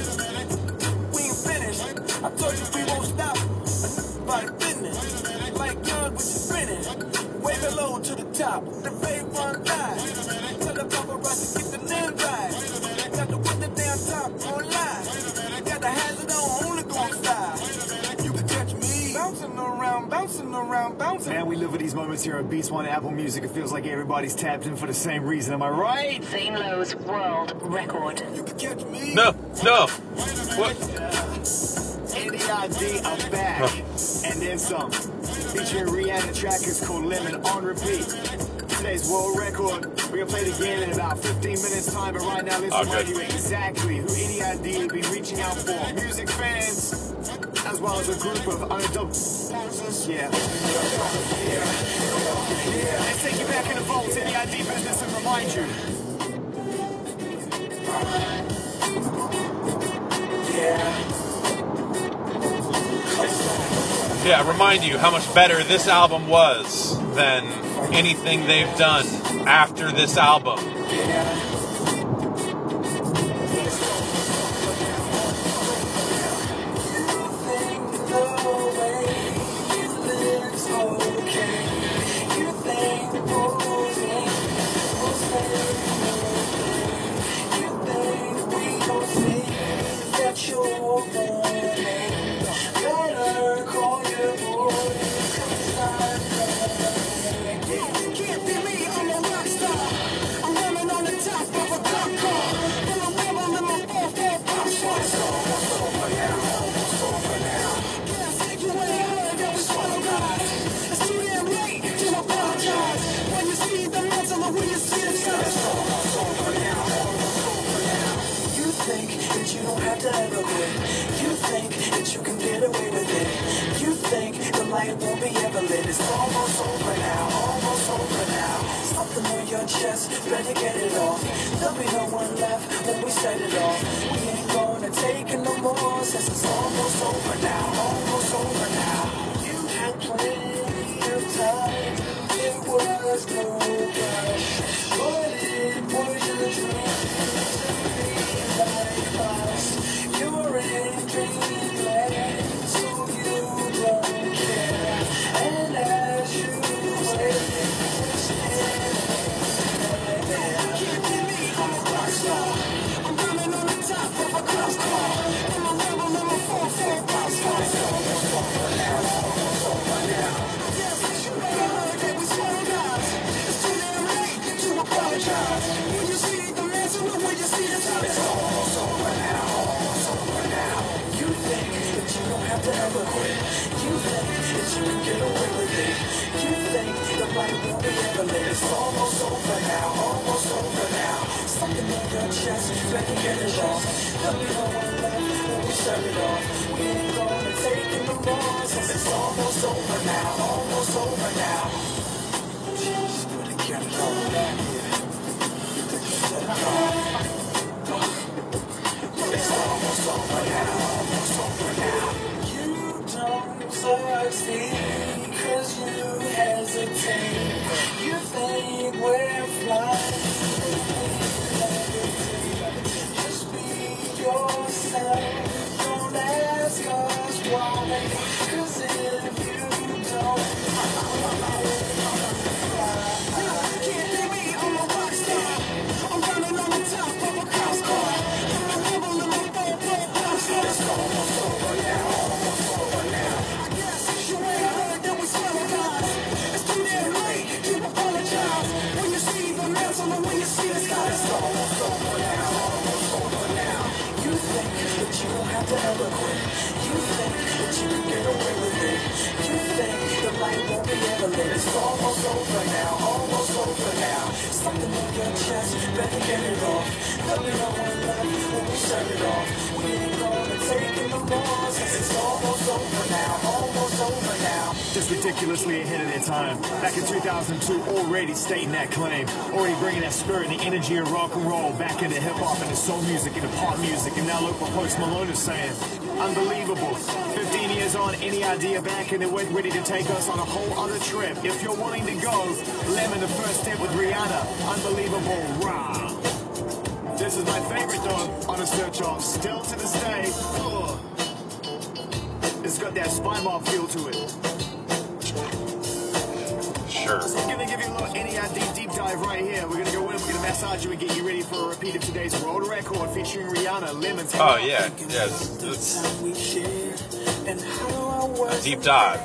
We ain't finished. I told you we won't stop. By the business. Like guns with your spinning. Way below to the top. The fake one die. Tell the paparazzi get the lens right. Got the window down top on live. Got the hazard on, only going style. You can catch me bouncing around, bouncing around, bouncing. Man, we live with these moments here at Beats One Apple Music. It feels like everybody's tapped in for the same reason. Am I right? Zane Lowe's world record. You can catch me. No, no. What? N D I D, I'm back. Huh. And then some. Featuring Rihanna, the track is called Lemon on repeat. Today's world record. We're gonna play it again in about fifteen minutes time, but right now let's Oh, remind good. you exactly who N D I D will be reaching out for. Music fans, as well as a group of unadopted sponsors. Yeah. Let's take you back in the vault, N D I D business, and remind you. Yeah. Yeah, remind you how much better this album was than anything they've done after this album. Won't be ever lit. It's almost over now, almost over now. Something on your chest, better get it off. There'll be no one left when we set it off. We ain't gonna take it no more since it's almost over now, almost over now. You had plenty of time, it was no rush. But it was your dream to be like us. You're in dreamland, so you don't care. And as you wait, I'm a rock star. I'm running on the top of a cross car. ever quit. You think that you can get away with it. You think the fight won't be ever lit. It's almost over now, almost over now. Something on your chest, better get it off. There'll be no one left when we shut it off. We ain't gonna take it no more, since it's almost over now, almost over now. Just better get it all back here. Set it off. It's almost over now, almost over now. You don't succeed, cause you hesitate. You think we're flying. Just be yourself, don't ask us why. Cause if you don't, can't be me, I'm a rock star. I'm running on the top of a cross car. It's almost over now, almost over now. I guess you ain't heard that we smell of God. It's too damn late to apologize. When you see the mantle and when you see the sky, it's almost over now, almost over now. You think that you don't have to ever quit. You think that you can get away with it. You think the light won't be ever lit. It's almost over now, almost over now. Something on your chest, better get it off. There'll be no one left when we shut it off. We ain't gonna take it no more, since it's almost over now, almost over now. Just ridiculously ahead of their time. Back in two thousand two, already stating that claim. Already bringing that spirit and the energy of rock and roll back into hip-hop and the soul music and the pop music. And now look what Post Malone is saying. Unbelievable. fifteen years on, any idea back, and they weren't ready to take us on a whole other trip. If you're wanting to go, Lemon, the first step with Rihanna. Unbelievable. Rah. This is my favorite though, on a search off. Still to this day, ugh. It's got that Spy Mob feel to it. Sure. So I'm gonna give you a little N E I D deep dive right here. We're gonna go in, we're gonna massage you and get you ready for a repeat of today's World Record featuring Rihanna, Lemons. Oh yeah, yes. It's a deep dive.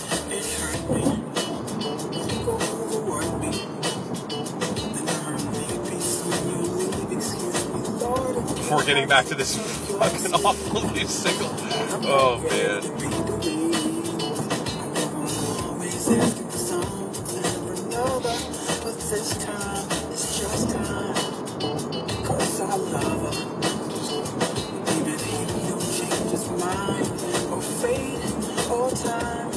Before getting back to this fucking awful new single. Oh man. But this time, it's just time. Cause I love her. Even he don't change his mind. Or fate, or time.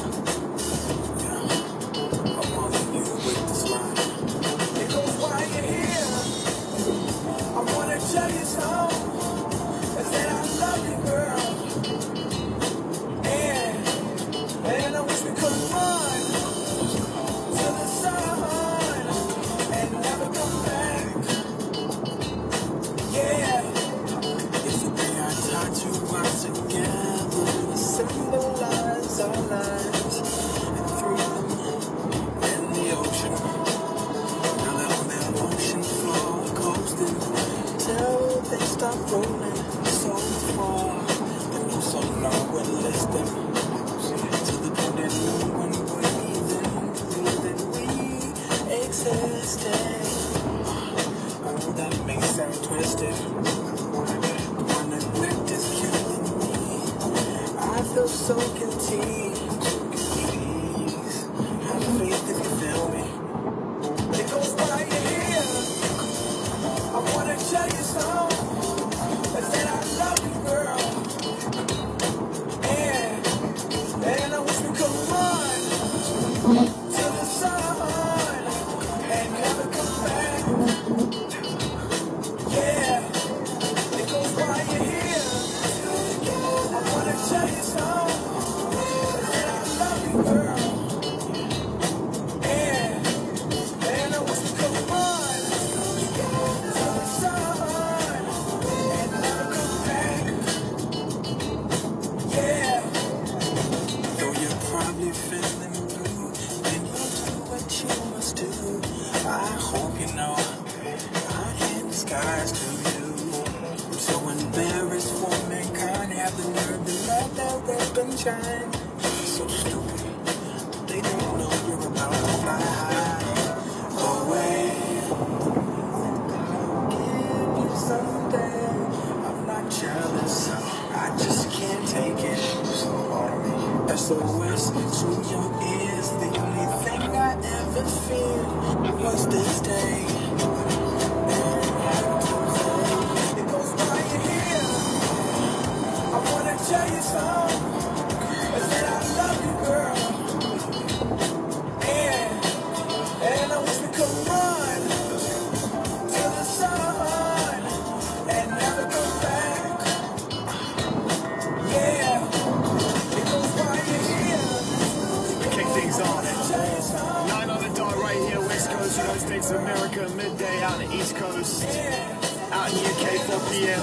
Yeah. I want you with this line. It goes while you're here. I wanna tell you something. That I love you, girl. And, and I wish we could run to the sun and never come back. Yeah, it's the day I taught you us together to symbolize our lives and freedom in the ocean. Now let on that ocean floor coasting till they stop rolling so far and no so long we're listening to the point that no one would even believe that we existed. I know that may sound twisted. One neglect is killing me. I feel so guilty. Please have faith if you feel me. It goes while you're here. I wanna tell you something. I said I love you, girl. And, and I wish we could run to the sun and never come back. Yeah, it goes while you're here. I wanna tell you something. I said I love you, girl. And, and I wish we could run to the sun and never come back. Yeah, though you're probably feeling blue, and you do what you must do. I hope you know I am skies to you. I'm so embarrassed for mankind, have the nerve to let that red gun shine. So stupid, but they don't know you're about to fly high away. I'll give you someday. I'm not jealous, I just can't take it. So hard. So it's to your ears. The only thing I ever feared was this day. It goes right here. I wanna tell you something. I said I love you, girl. And, and I wish we could run till the sun and never go back. Yeah, it goes right here. We kick things off. Nine on the dot right here, West Coast, United States of America, midday out on the East Coast, out in U K, four p.m.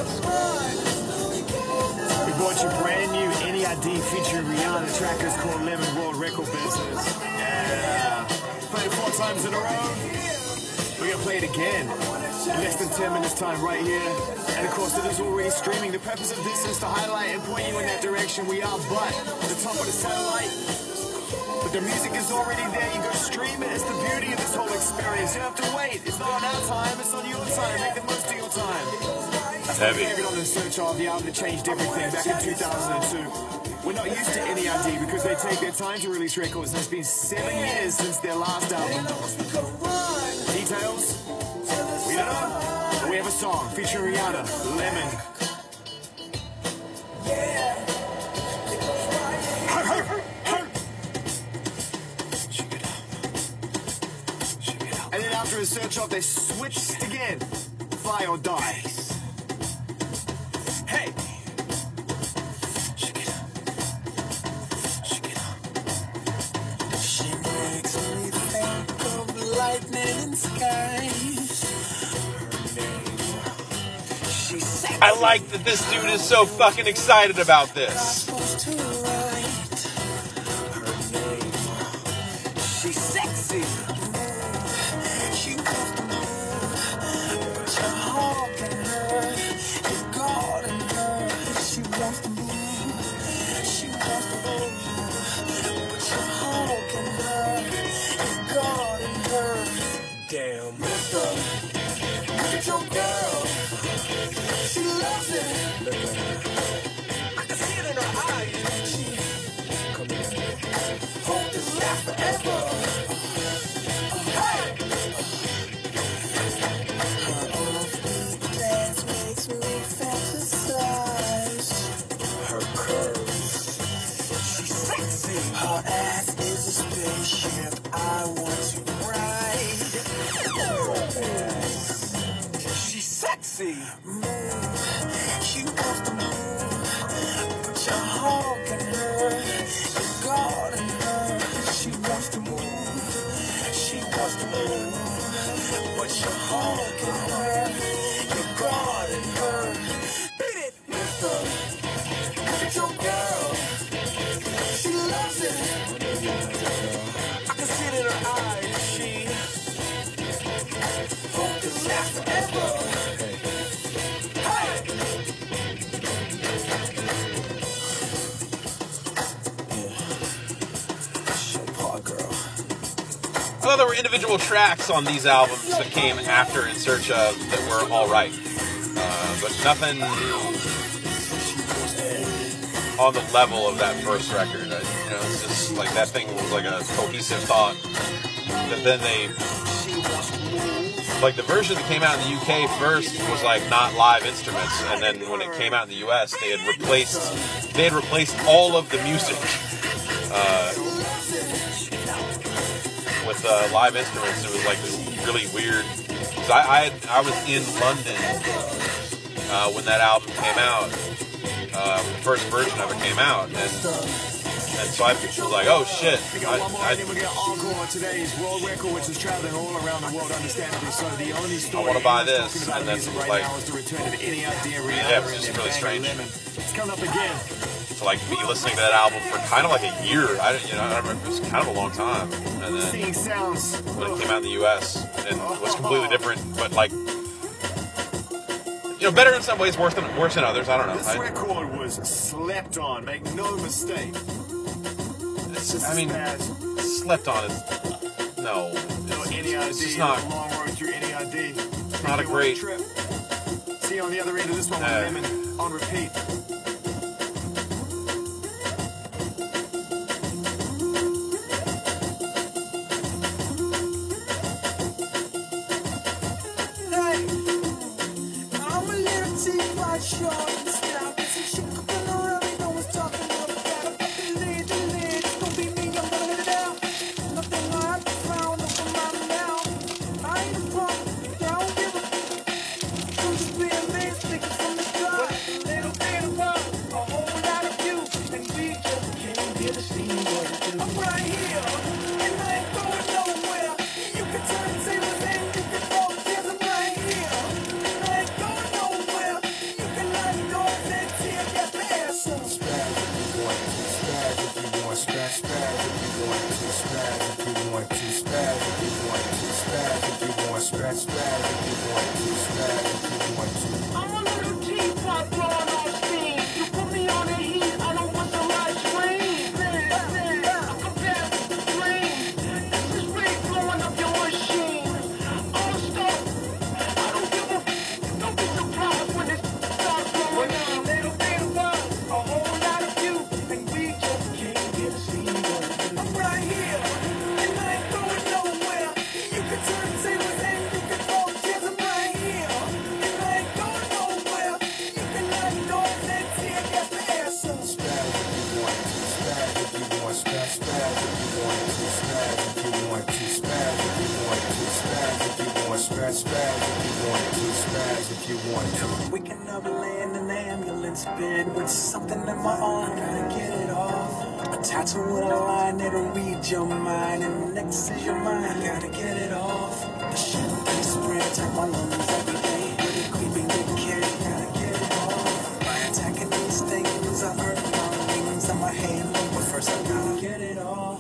We brought you brand new N E I D featuring Rihanna. The track is called Lemon, World Record Business. Yeah. Played it four times in a row. We're gonna play it again in less than ten minutes time right here. And of course it is already streaming. The purpose of this is to highlight and point you in that direction. We are but the top of the satellite. But the music is already there. You go stream it. It's the beauty of this whole experience. You don't have to wait. It's not on our time. It's on your time. Make the most of your time. That's Heavy. my favorite on the Search of the album that changed everything back in two thousand two. We're not used to N E I D because they take their time to release records. And it's been seven years since their last album. Details? We don't know. But we have a song featuring Rihanna, Lemon. And then after a Search Off, they switched again. Fly or die. Hey! She makes me think of lightning in skies. She's sexy. I like that this dude is so fucking excited about this. Supposed to write her name. She's sexy. She wants to move, but you're hogging her. You're guarding her. She wants to move. She wants to move, but you're hogging her. You're guarding her. Damn, mister, look at your girl. She loves it. I can see it in her eyes. She come here. Hope this lasts forever. Hey! Her off-beat dance makes me fantasize. Her curves, she's sexy. Her ass is a spaceship I want to ride. She's sexy. She wants to move, but you're hogging her. You're guarding her. She wants to move. She wants to move, but you're hogging her. You're guarding her. Beat it, mister. Look at your girl. She loves it. I can see it in her eyes. She hope this lasts forever. Hey! I thought there were individual tracks on these albums that came after In Search Of that were all right, uh, but nothing on the level of that first record. I, you know, it's just like that thing was like a cohesive thought. But then they, like the version that came out in the U K first was like not live instruments, and then when it came out in the U S, they had replaced they had replaced all of the music. Uh, with uh, live instruments. It was like this really weird. Cause I, I, had, I was in London uh, when that album came out. Uh, the first version of it came out, and and so I was like, oh shit. We got one more, I, and then we got Encore, today's world record, which is traveling all around the world, understandably. So the only story I wanna buy anyone's this, talking about and then music it was right like- now is the return of N E I D and Rihanna. Yeah, it was and just their really bang strange. Lemon. It's coming up again. to like be listening to that album for kind of like a year. I didn't, you know, I don't remember. It was kind of a long time, and then Seeing sounds. when it came out in the U S and was completely different, but like, you know, better in some ways, worse than worse than others. I don't know. This I, record was slept on. Make no mistake. it's, Just I mean, as bad. slept on is no. No It's, N E I D. it's just not. A long road through N E I D. Not a great- trip. See you on the other end of this one with Uh, Lemon on repeat. I'm right here, and I ain't going nowhere. You can turn the tables and you can throw chairs. I'm right here, and I ain't going nowhere. You can lock doors and tear gas the air. So Spaz if you want to, spaz if you want, spaz, spaz if you want to, spaz if you want to, spaz if you want to, spaz if you want, spaz, spaz if you want to, spaz if you want to. I'm a little G-pop blowing off steam. You put me on the heat, I don't want the light screen. Man, man, I'm compared to the dream. This is really blowing up your machine. All stuff, I don't give a f- don't be surprised when it starts blowing up. A little bit of us, a whole lot of you, and we just can't get a scene. I'm right here, and I ain't going nowhere. You can turn the tables and you can throw chairs. I'm right here, and I ain't going nowhere. You can lock doors and tear gas the air. So Spaz if you want to, spaz if you want, spaz, spaz if you want to, spaz if you want to, spaz if you want to, spaz if you want, spaz, spaz if you want to, spaz if you want to. waking up, laying in the ambulance bed with something in my arm, gotta get it off. A tattoo with a line that'll read your mind, and next is your mind, gotta get it off. The champagne spray attack my lungs every day, with it creeping, get carried, gotta get it off. By attacking these things, I hurt my wings and my halo, but first I gotta get it off.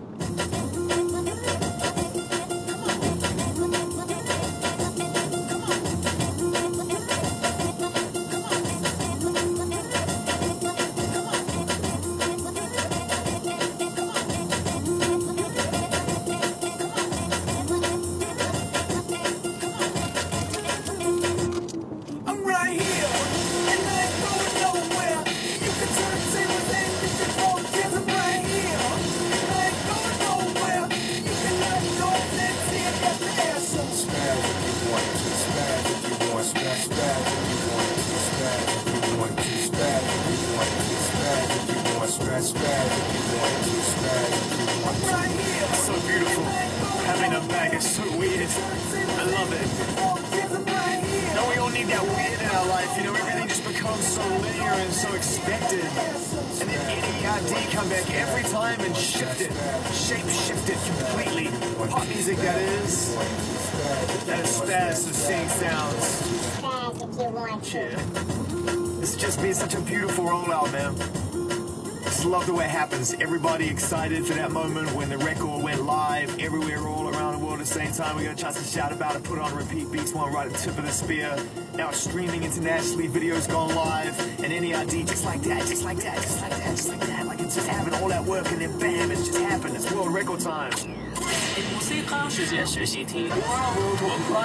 I'm right here, and I ain't going nowhere. You can turn the tables and you can throw chairs. I'm right here, and I ain't going nowhere. You can lock doors and tear gas the air. So Spaz if you want to, spaz if you want, spaz, spaz if you want to, spaz if you want to, spaz if you want to, spaz if you want, spaz, spaz if you want to, spaz if you want to. right here, So beautiful. Having a bag is so weird. I love it. I'm right here. No, we all need that weird in our life. You know, everything just becomes so linear and so expected. And then N E I D come back every time and shift it. Shape shift it completely. Pop music, that is. That is Spaz of Seeing Sounds. Yeah. This has just been such a beautiful rollout, man. Just love the way it happens. Everybody excited for that moment when the record went live everywhere, all around the world at the same time. We got a chance to shout about it, put on repeat beats, one right at the tip of the spear. Now it's streaming internationally, videos gone live, and N E I D just like that, just like that, just like that, just like that. Like it's just having all that work and then bam, it's just happened. It's world record time. موسيقى世界学习题 World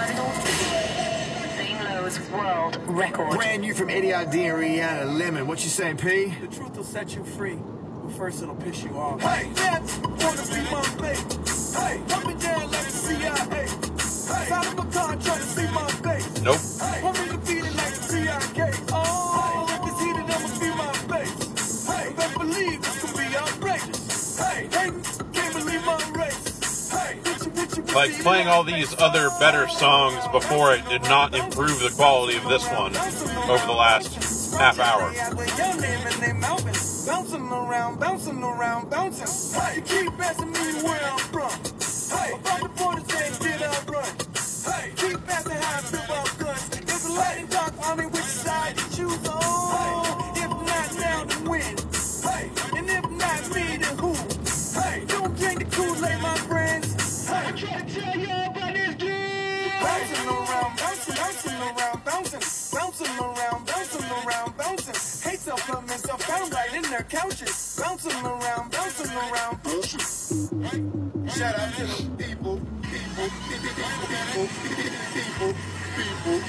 Zinglo's World Record. Brand new from Eddie I D and Rihanna, Lemon. What you saying, P? The truth will set you free, but first it'll piss you off. Hey, that wanna be my babe. Hey, put me down like the C I A. Hey, sign up a contract to see my face. Nope. Hey, want me to beat it like the T I K. Oh, if it's heated, I'ma be my face. Hey, best believe this can be outrageous. Hey, hey, can't believe my race. Hey, what you, what you, Like playing all these other better songs before it did not improve the quality of this one over the last half hour. Bouncing around, bouncing around, bouncing. Hey, you keep asking me where I'm from. Hey, about the border saying get up, run. Hey, keep asking how I feel about guns. There's a light and dark army, which side to choose on? If not now, then when? Hey, and if not me, then who? Hey, don't drink the Kool-Aid, my friends. Hey, I try to tell y'all about this dude. Bouncing around, bouncing, bouncing around, bouncing, bouncing around, bouncing around, bouncing. Hate self-love and self-found right in their couches. Bouncing around, bouncing around, bouncing. Shout out to the people, people, people, people, people, people.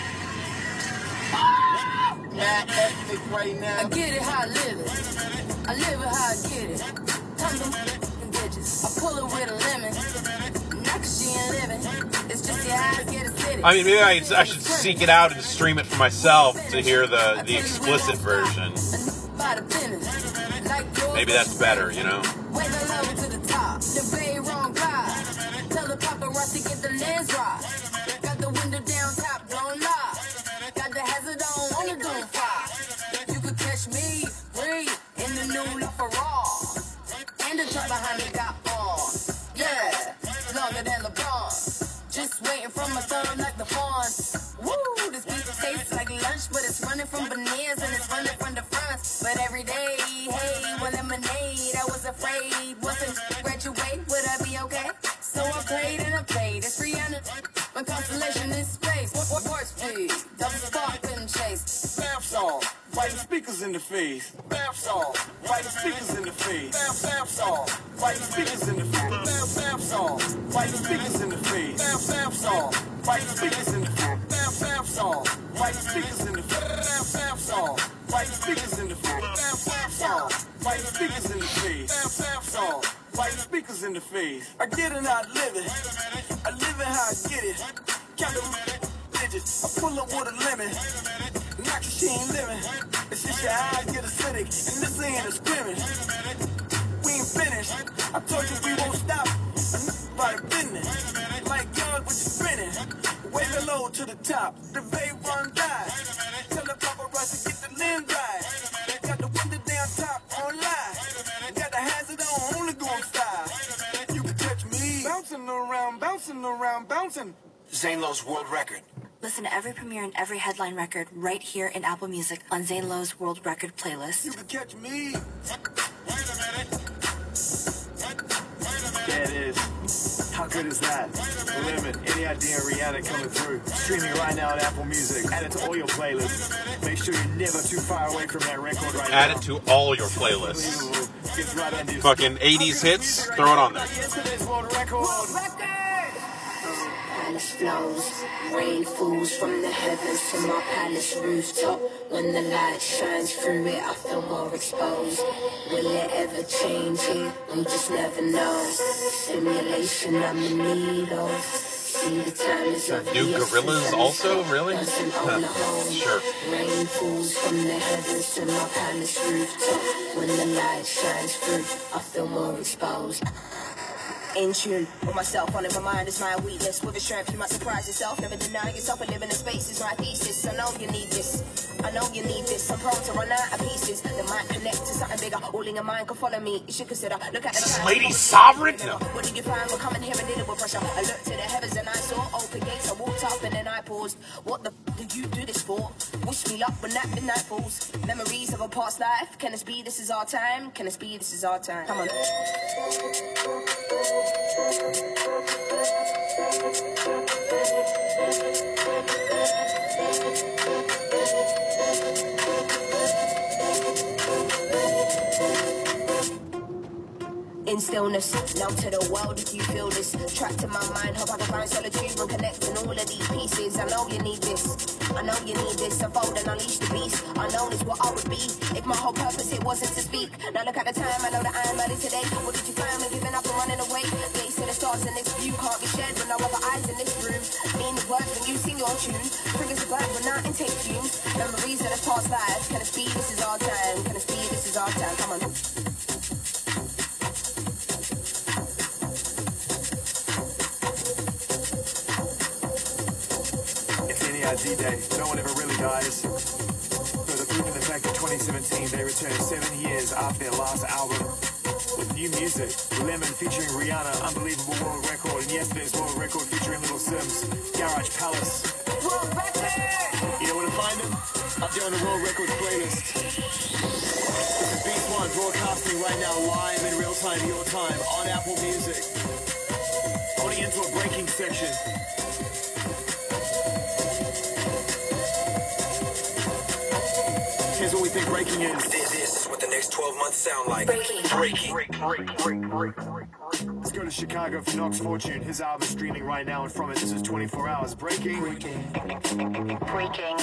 Mad ethnic right now. I get it how I live it. I live it how I get it. Tons of bitches. I pull it with a lemon. Not 'cause she ain't living. It's just the eyes get a city. I mean, maybe I, I should seek it out and stream it for myself to hear the, the explicit version. Maybe that's better, you know? Wave the level to the top. The bay wrong guy. Tell the paparazzi get the lens right. Got the window down top blown live. Got the hazard on on the doom fire. You could catch me, breathe in the new LaFerrari. And the top behind it got on. Yeah, longer than LeBron. Just waiting for my thumb like the fawns. Woo, this beat tastes like lunch, but it's running from veneers and it's running from the front. But every day, hey, well, lemonade, I was afraid. Wasn't graduate, would I be okay? So I played and I played. It's Rihanna, my constellation in space. What warp speed, double spark and chase. Bath salt, fighting speakers in the face. Bath salt, fighting speakers in the face. Bath bath salt, fighting speakers in the face. Bath bath salt, fighting speakers in the face. Bath bath salt, fighting speakers in the face. Bath bath salt, fighting speakers in the face. Bath bath salt, fighting speakers in the face. Bath bath salt, fighting speakers in the face. Bath bath salt, fighting speakers in the face. I get it, I live it. I live it how I get it. Count the digits. I pull up with a lemon. Knock she ain't living. It's just your eyes get acidic. And this ain't a scrimmage. We ain't finished. I told you we won't stop. Enough about the business. Like yours, but you spinning. Way below to the top. The bay run die. Tell the paparazzi get the lens right. Got the window down top on live. Got the hazard on, only going style. You can catch me bouncing around, bouncing around, bouncing. Zane Lowe's world record. Listen to every premiere and every headline record right here in Apple Music on Zane Lowe's World Record playlist. You can catch me. There it is. How good is that? Lemon, any idea Rihanna coming through? Streaming right now on Apple Music. Add it to all your playlists. Make sure you're never too far away from that record right Add now. it to all your playlists. Gets right under your Fucking eighties hits, throw it on there. Yesterday's world record. Palace flows, rain falls from the heavens to my palace rooftop. When the light shines through it, I feel more exposed. Will it ever change it? We just never know. Simulation I'm in need of. See the time is of Do the gorillas essence. also, really? Dancing on the home. Sure. Rain falls from the heavens to my palace rooftop. When the light shines through, I feel more exposed. In tune with myself, on it, my mind is my weakness. With a strength, you might surprise yourself. Never deny yourself and live in a space is my thesis. I know you need this. I know you need this. I'm prone to run out of pieces. They might connect to something bigger. All in your mind can follow me. You should consider. Look at the This time. lady sovereign? No. What did you find? We're coming here and did it with pressure. I looked to the heavens and I saw open gates. I walked up and then I paused. What the f did you do this for? Wish me luck when that midnight falls. Memories of a past life. Can this be? This is our time. Can this be? This is our time. Come on. In stillness, now to the world if you feel this. Trapped in my mind, hope I can find solitude when connecting all of these pieces. I know you need this, I know you need this. Unfold and unleash the beast. Unknown is what I would be if my whole purpose it wasn't to speak. Now look at the time, I know that I'm ready today. What did you find when giving up and running away? Gates to the stars in this view can't be shared with no other eyes in this room. Mean the words when you sing your tune. Fingers are black when I intake tunes. Memories of the past lives. Can it be? This is our time. Can it be? This is our time. Come on. D Day. No one ever really dies. Further proof in the fact that twenty seventeen they returned seven years after their last album with new music. Lemon featuring Rihanna, unbelievable world record, and yesterday's world record featuring Little Sims, Garage Palace. World record! You know where to find them? Up there on the World Records playlist. This is Beast One broadcasting right now live in real time, your time, on Apple Music. Only into a breaking section. Here's what we think breaking is. This is what the next twelve months sound like. Breaking. Breaking. Break, break, break, break, break. Let's go to Chicago for Knox Fortune. His album is streaming right now, and from it, this is twenty-four hours. Breaking. Breaking. Breaking.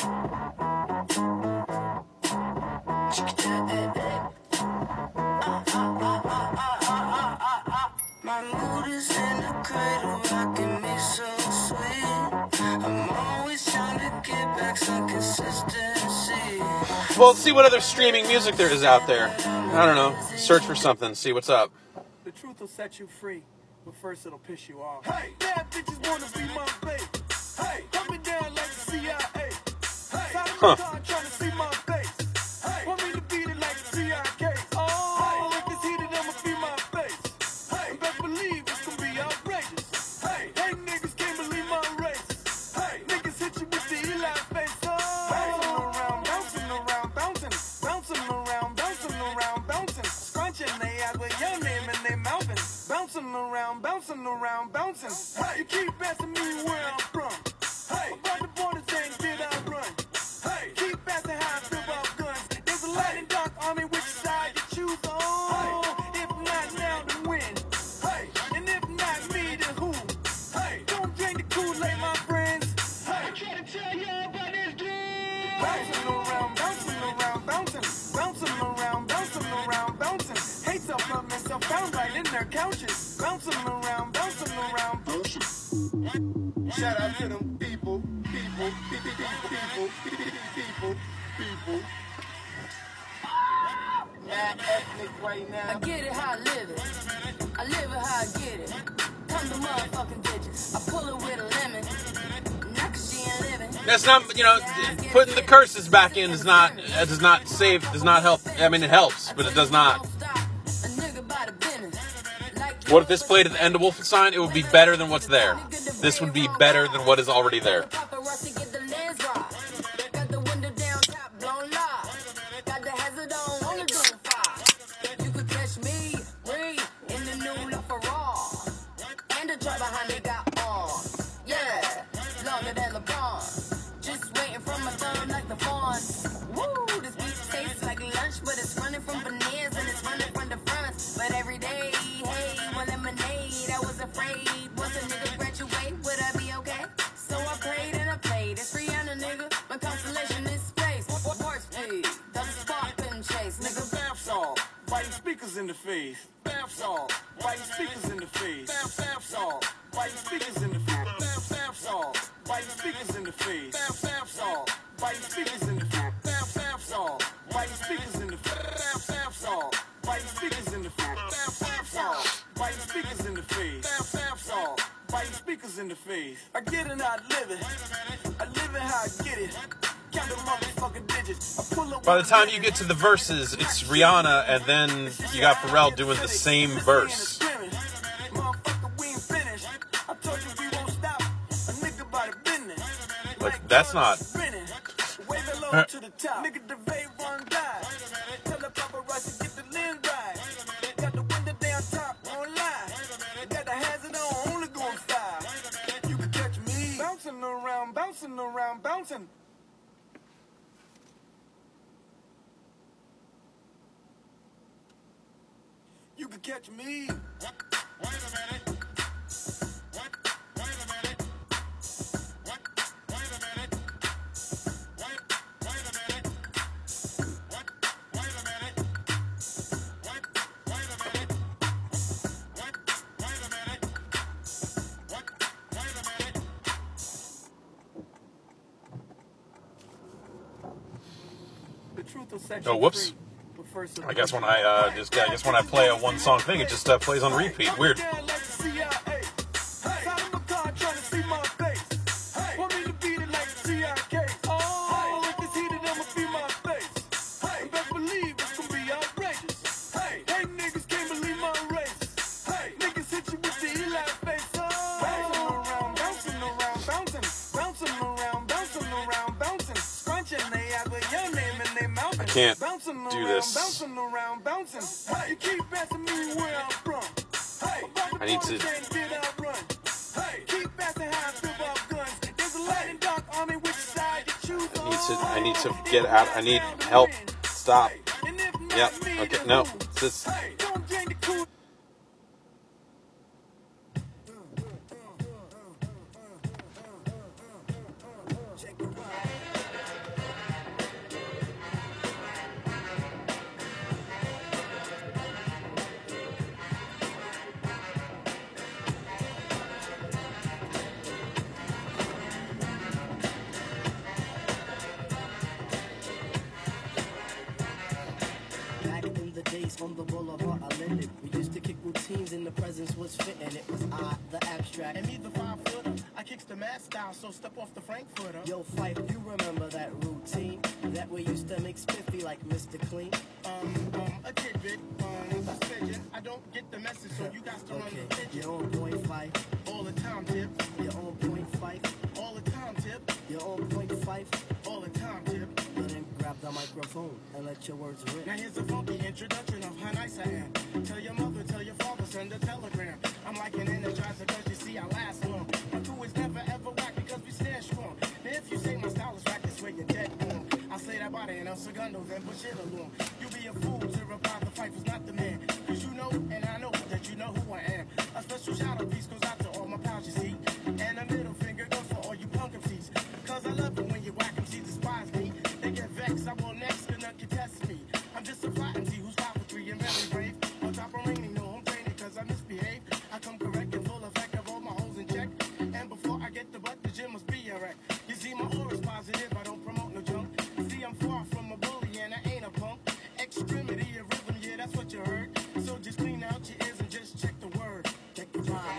My mood is in the cradle, rocking me so sweet. I'm always trying to get back some consistency. Well, let's see what other streaming music there is out there. I don't know. Search for something. See what's up. The truth will set you free, but first it'll piss you off. Hey, bad bitches wanna be my babe. Hey, hold me down like the C I A. Hey, Huh. trying to see my face. Hey, want me to beat it like the C I K. Oh, if it's heated, I'ma be my face. bouncing around, bouncing around, bouncing. Hey, you keep asking me where I'm from. Hey, about the borders ain't did I run. Hey, keep asking how I feel about guns. There's a light and dark army, which side you choose on? Hey, if not now, then when? Hey, and if not me, then who? Hey, don't drink the Kool-Aid, my friends. Hey, I try to tell y'all about this dude. Bouncing around, bouncing around, bouncing, bouncing around, bouncing around, bouncing. Hate self-love, self-found right in their couches. Bouncing around, bouncing around, bouncing. Shout out to them people, people, people, people, people, people. Mad ethnic right now. I get it how I live it. I live it how I get it. Come to motherfucking digits. I pull it with a lemon. Knock she ain't living. That's not, you know, putting the curses back in does not, uh, does not save, does not help. I mean, it helps, but it does not. What if this played at the end of Wolfenstein? It would be better than what's there. This would be better than what is already there. In the face, bath salt, white speakers in the face, bath bath salt, white speakers in the face, bath bath salt, white speakers in the face, bath bath salt, white speakers in the face, bath bath salt, white speakers in the face, bath bath salt, white speakers in the face, bath bath salt, white speakers in the face, bath bath salt, white speakers in the face. I get it, I live it. I live it how I get it. By the time you get to the verses, it's Rihanna, and then you got Pharrell doing the same verse. Like, that's not... Uh. Bouncing around, bouncing around, bouncing. You can catch me. Wait a minute. Wait, wait a minute. Wait, wait a minute. Wait, wait a minute. Wait, wait a minute. Wait, wait a minute. Wait, wait a minute. Wait, wait a minute. The truth of section Oh, whoops. I guess when I uh, just I guess when I play a one song thing, it just uh, plays on repeat. Weird. I can't do this. I need to. I need to. I need to get out. I need help. Stop. Yep. Okay. No. This. On the boulevard, I landed. We used to kick routines, and the presence was fitting. It was I, the abstract. And me, the five footer. I kicks the mask down, so step off the Frankfurter. Yo, Fife, you remember that routine that we used to make spiffy like Mister Clean? Um, um, a tidbit, um, suspicion. I don't get the message, so you got to run okay. the pitch. You're on point, Fife. All the time, tip. You're on point, Fife. All the time, tip. You're on point, Fife. All the time, tip. Well, then grab the microphone and let your words rip. Now here's a funky introduction of how nice I am. Tell your mother, tell your father, send a telegram. I'm like an energizer because you see I last long. My crew is never ever whack because we stand strong. Now if you say my style is whack, that's where you're dead wrong. I say that body in El Segundo, then push it along. You be a fool to reply the fight was not the man. Cause you know, and I know that you know who I am. A special shout out piece goes out to all my pals you see. And a middle finger goes for all you punk M Cs. Cause I love it when you whack M Cs despise me. They get vexed, I will next, cause none can test me. I'm just a flat M C who's five for three and very brave. On top of raining, no home training cause I misbehave. I come correct and full effect of all my holes in check. And before I get the butt, the gym must be a wreck. You see my aura's positive, I don't promote no junk. See I'm far from a bully and I ain't a punk. Extremity of rhythm, yeah that's what you heard. So just clean out your ears and just check the word. Check the rhyme.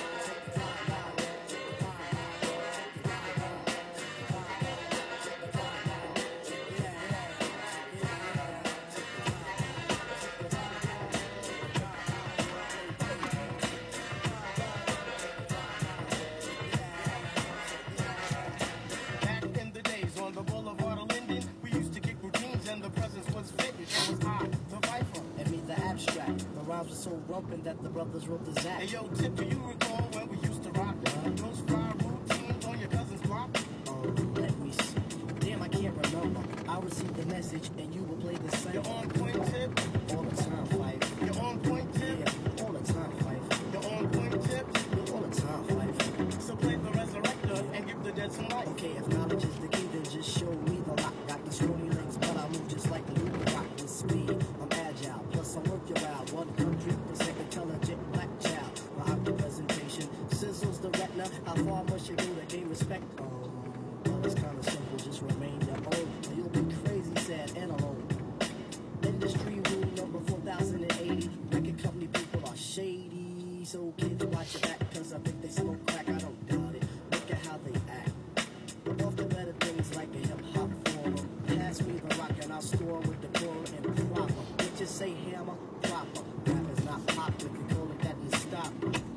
Was so rumpin' that the brothers wrote the Zach. Hey yo, Tip, do you recall when we used to rock those fire routines on your cousin's block? Oh, let me see. Damn, I can't remember. I received the message and you will play the same. You're on point, Tip. All the time, Fife. You're on point, Tip. Yeah, all the time, Fife. You're on point, Tip. All the time, Fife. So play the resurrector and give the dead some life. Okay, if knowledge is the key, then just show me the lock. Got the stony legs, but I move just like Luke. Rock with speed. I'm agile, plus I'm worth your out. One country per second, intelligent black child. My optic presentation sizzles the retina. How far must you go to gain respect? Oh, well, it's kind of simple. Just remain your own, or you'll be crazy, sad, and alone. Industry rule number four thousand eighty. Record company people are shady. So kids watch your back, cause I think they smoke crack. I don't doubt it. Look at how they act. Off the better things like a hip hop forum. Pass me the rock and I'll store with the core and proper. Bitches say hammer, proper. Rap is not pop, if you call it that, you stop.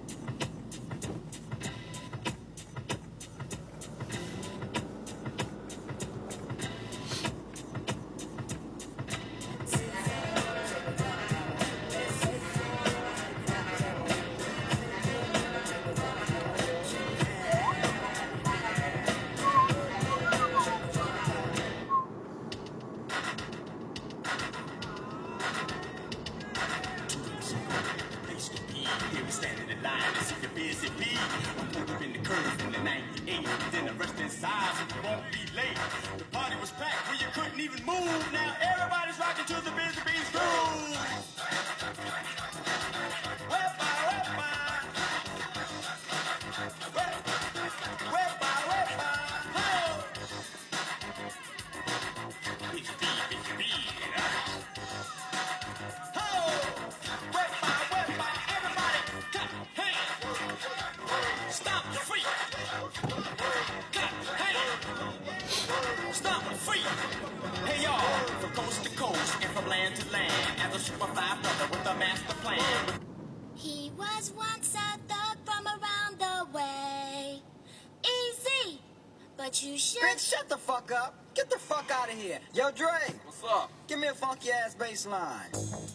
He was once a thug from around the way. Easy, but you should. Bitch, shut the fuck up. Get the fuck out of here. Yo, Dre. What's up? Give me a funky ass bass line.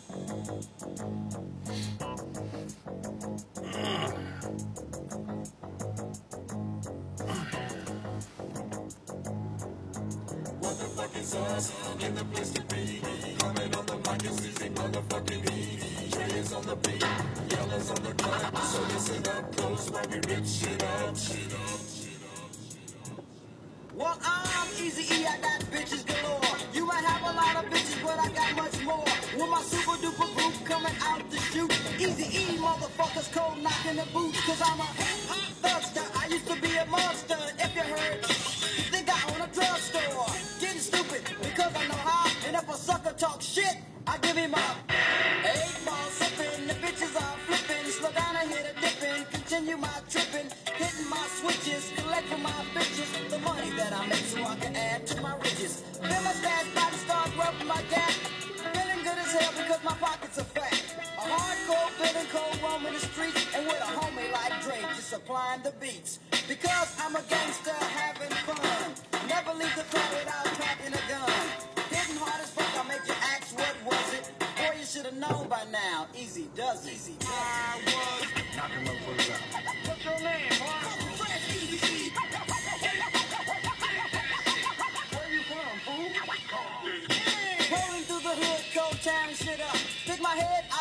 What the fuck is awesome in the place to be? Coming on the mic is easy, motherfucking easy. Dre is on the beat, Yellow's on the track. So listen up close while we rip shit up, shit up, shit up, shit up. Well, I'm Easy E, I got bitches galore. You might have a lot of bitches, but I got much more. With my super duper group coming out to shoot. Easy E, motherfuckers cold knocking the boots. Cause I'm a thugster, I used to be a monster. If you heard, think I own a drugstore. Getting stupid because I know how. And if a sucker talk shit, I give him up. Eight ball sipping, the bitches are flipping. Slow down and hit a dipping. Continue my tripping, hitting my switches. Collect for my bitches the money that I make so I can add to my riches. Then my stash body start rubbing my gap. Feeling good as hell because my pockets are fat. A hardcore feeling cold roaming the streets. And with a homie like Drake just supplying the beats. Because I'm a gangster having fun. Never leave the club without packing a gun. Hitting hard as fuck, I make you ask what was it. Boy, you should have known by now. Easy does it. Easy does it. I was knocking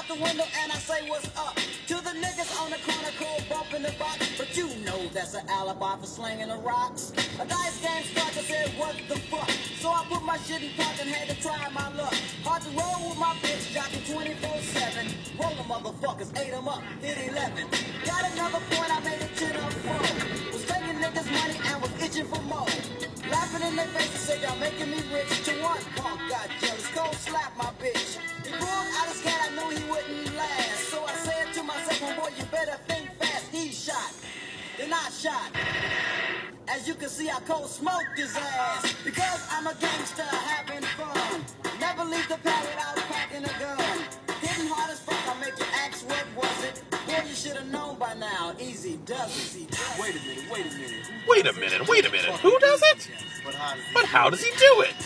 the window and I say what's up to the niggas on the corner cold bumping the box. But you know that's an alibi for slinging the rocks. A dice game started, I said what the fuck. So I put my shit in park and had to try my luck. Hard to roll with my bitch, jockey twenty-four seven. Roll the motherfuckers, ate them up, hit eleven. Got another point, I made it to the phone. Was taking niggas money and was itching for more. Laughing in their faces, said y'all making me rich. To one punk got jealous, cold slap my bitch. He pulled out his cat, I knew he wouldn't last. So I said to myself, oh boy, you better think fast. He shot, then I shot. As you can see, I cold smoked his ass. Because I'm a gangster having fun. Never leave the pad without packing a gun. Hitting hard as fuck, I make you ask what was it. Boy, you should have known by now. Easy does it. Wait a minute, wait a minute. Wait a minute, wait a minute. Who does it? But how does he do it?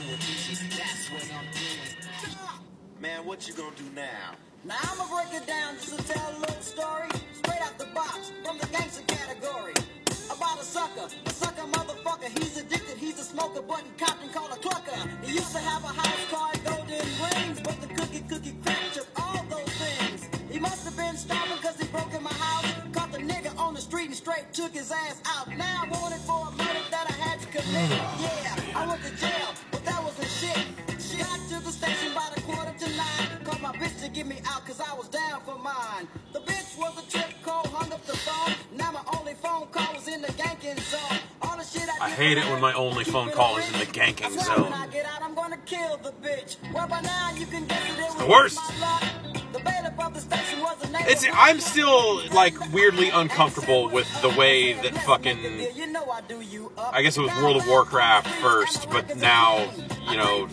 Man, what you gonna do now? Now I'ma break it down just to tell a little story. Straight out the box, from the gangster category. About a sucker, a sucker motherfucker. He's addicted, he's a smoker, button Compton called a clucker. He used to have a house car, golden rings, but the cookie cookie crack took all those things. He must have been starving cause he broke in my house. Caught the nigga on the street and straight took his ass out. Now I wanted for a murder that I had to commit. Yeah, I went to jail, but that wasn't shit. Got to the station by the quarter to nine. Called my bitch to get me out cause I was down for mine. The bitch was a trip call, hung up the phone. Now my only phone call was in the ganking zone. All the shit I, I hate it when my only phone call is in the ganking zone. When I get out, I'm gonna kill the bitch. Well, by now you can guess it. It's the worst. The bailiff of the station was a neighbor. It's, I'm still, like, weirdly uncomfortable with the way that fucking... I guess it was World of Warcraft first, but now, you know,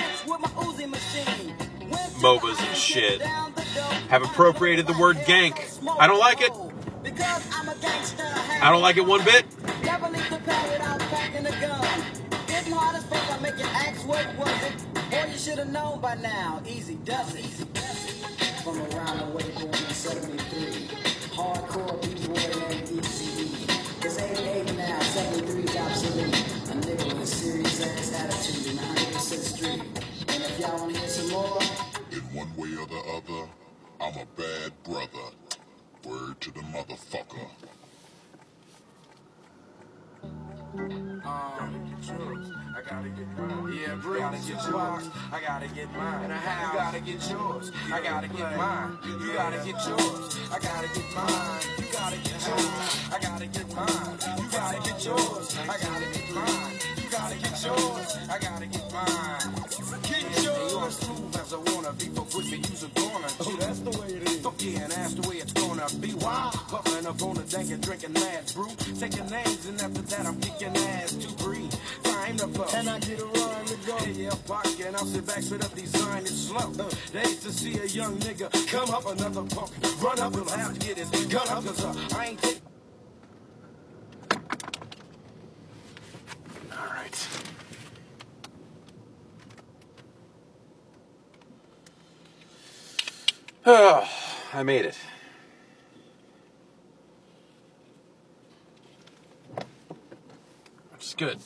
MOBAs and shit have appropriated the word gank. I don't like it. I don't like it one bit. Never leave the pad without packing a gun. Getting hard as fuck, I make you ask what was it. Boy, you should have known by now. Easy does it. Easy does it. From around the way going in seventy-three. Hardcore B-boy and E C E. It's eighty-eight now, seventy-three's obsolete. A nigga with a serious ass attitude and one hundred percent street. And if y'all want to hear some more, In one way or the other, I'm a bad brother. Word to the motherfucker. Um, I gotta get mine. Yeah, bro, gotta get yours. I gotta get mine. And I have. You gotta get yours. I gotta get mine. You gotta get yours. I gotta get mine. You gotta get yours. I gotta get mine. You gotta get yours. I gotta get mine. You gotta get yours. I gotta get mine. Get yours. Smooth as I wanna be for pussy. Use a corner. Oh, that's the way it is. Fuck yeah, and that's the way it's gonna be. Wow. Puffing up on the dank and drinking mad brew. Taking names and after that I'm kicking ass to breathe. Time to flow. And I get a rhyme to go. Hey, yeah, fuck, and I'll sit back, spit up, design it slow. Uh, they hate to see a young nigga come up, another punk. Run up, he'll have to get his gun up, cause uh, I ain't take. Alright. Oh, I made it. Which is good.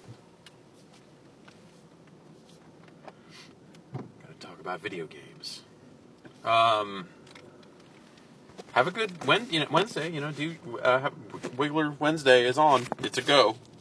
Gotta talk about video games. Um, have a good Wed- you know, Wednesday. You know, do uh, have, Wiggler Wednesday is on. It's a go.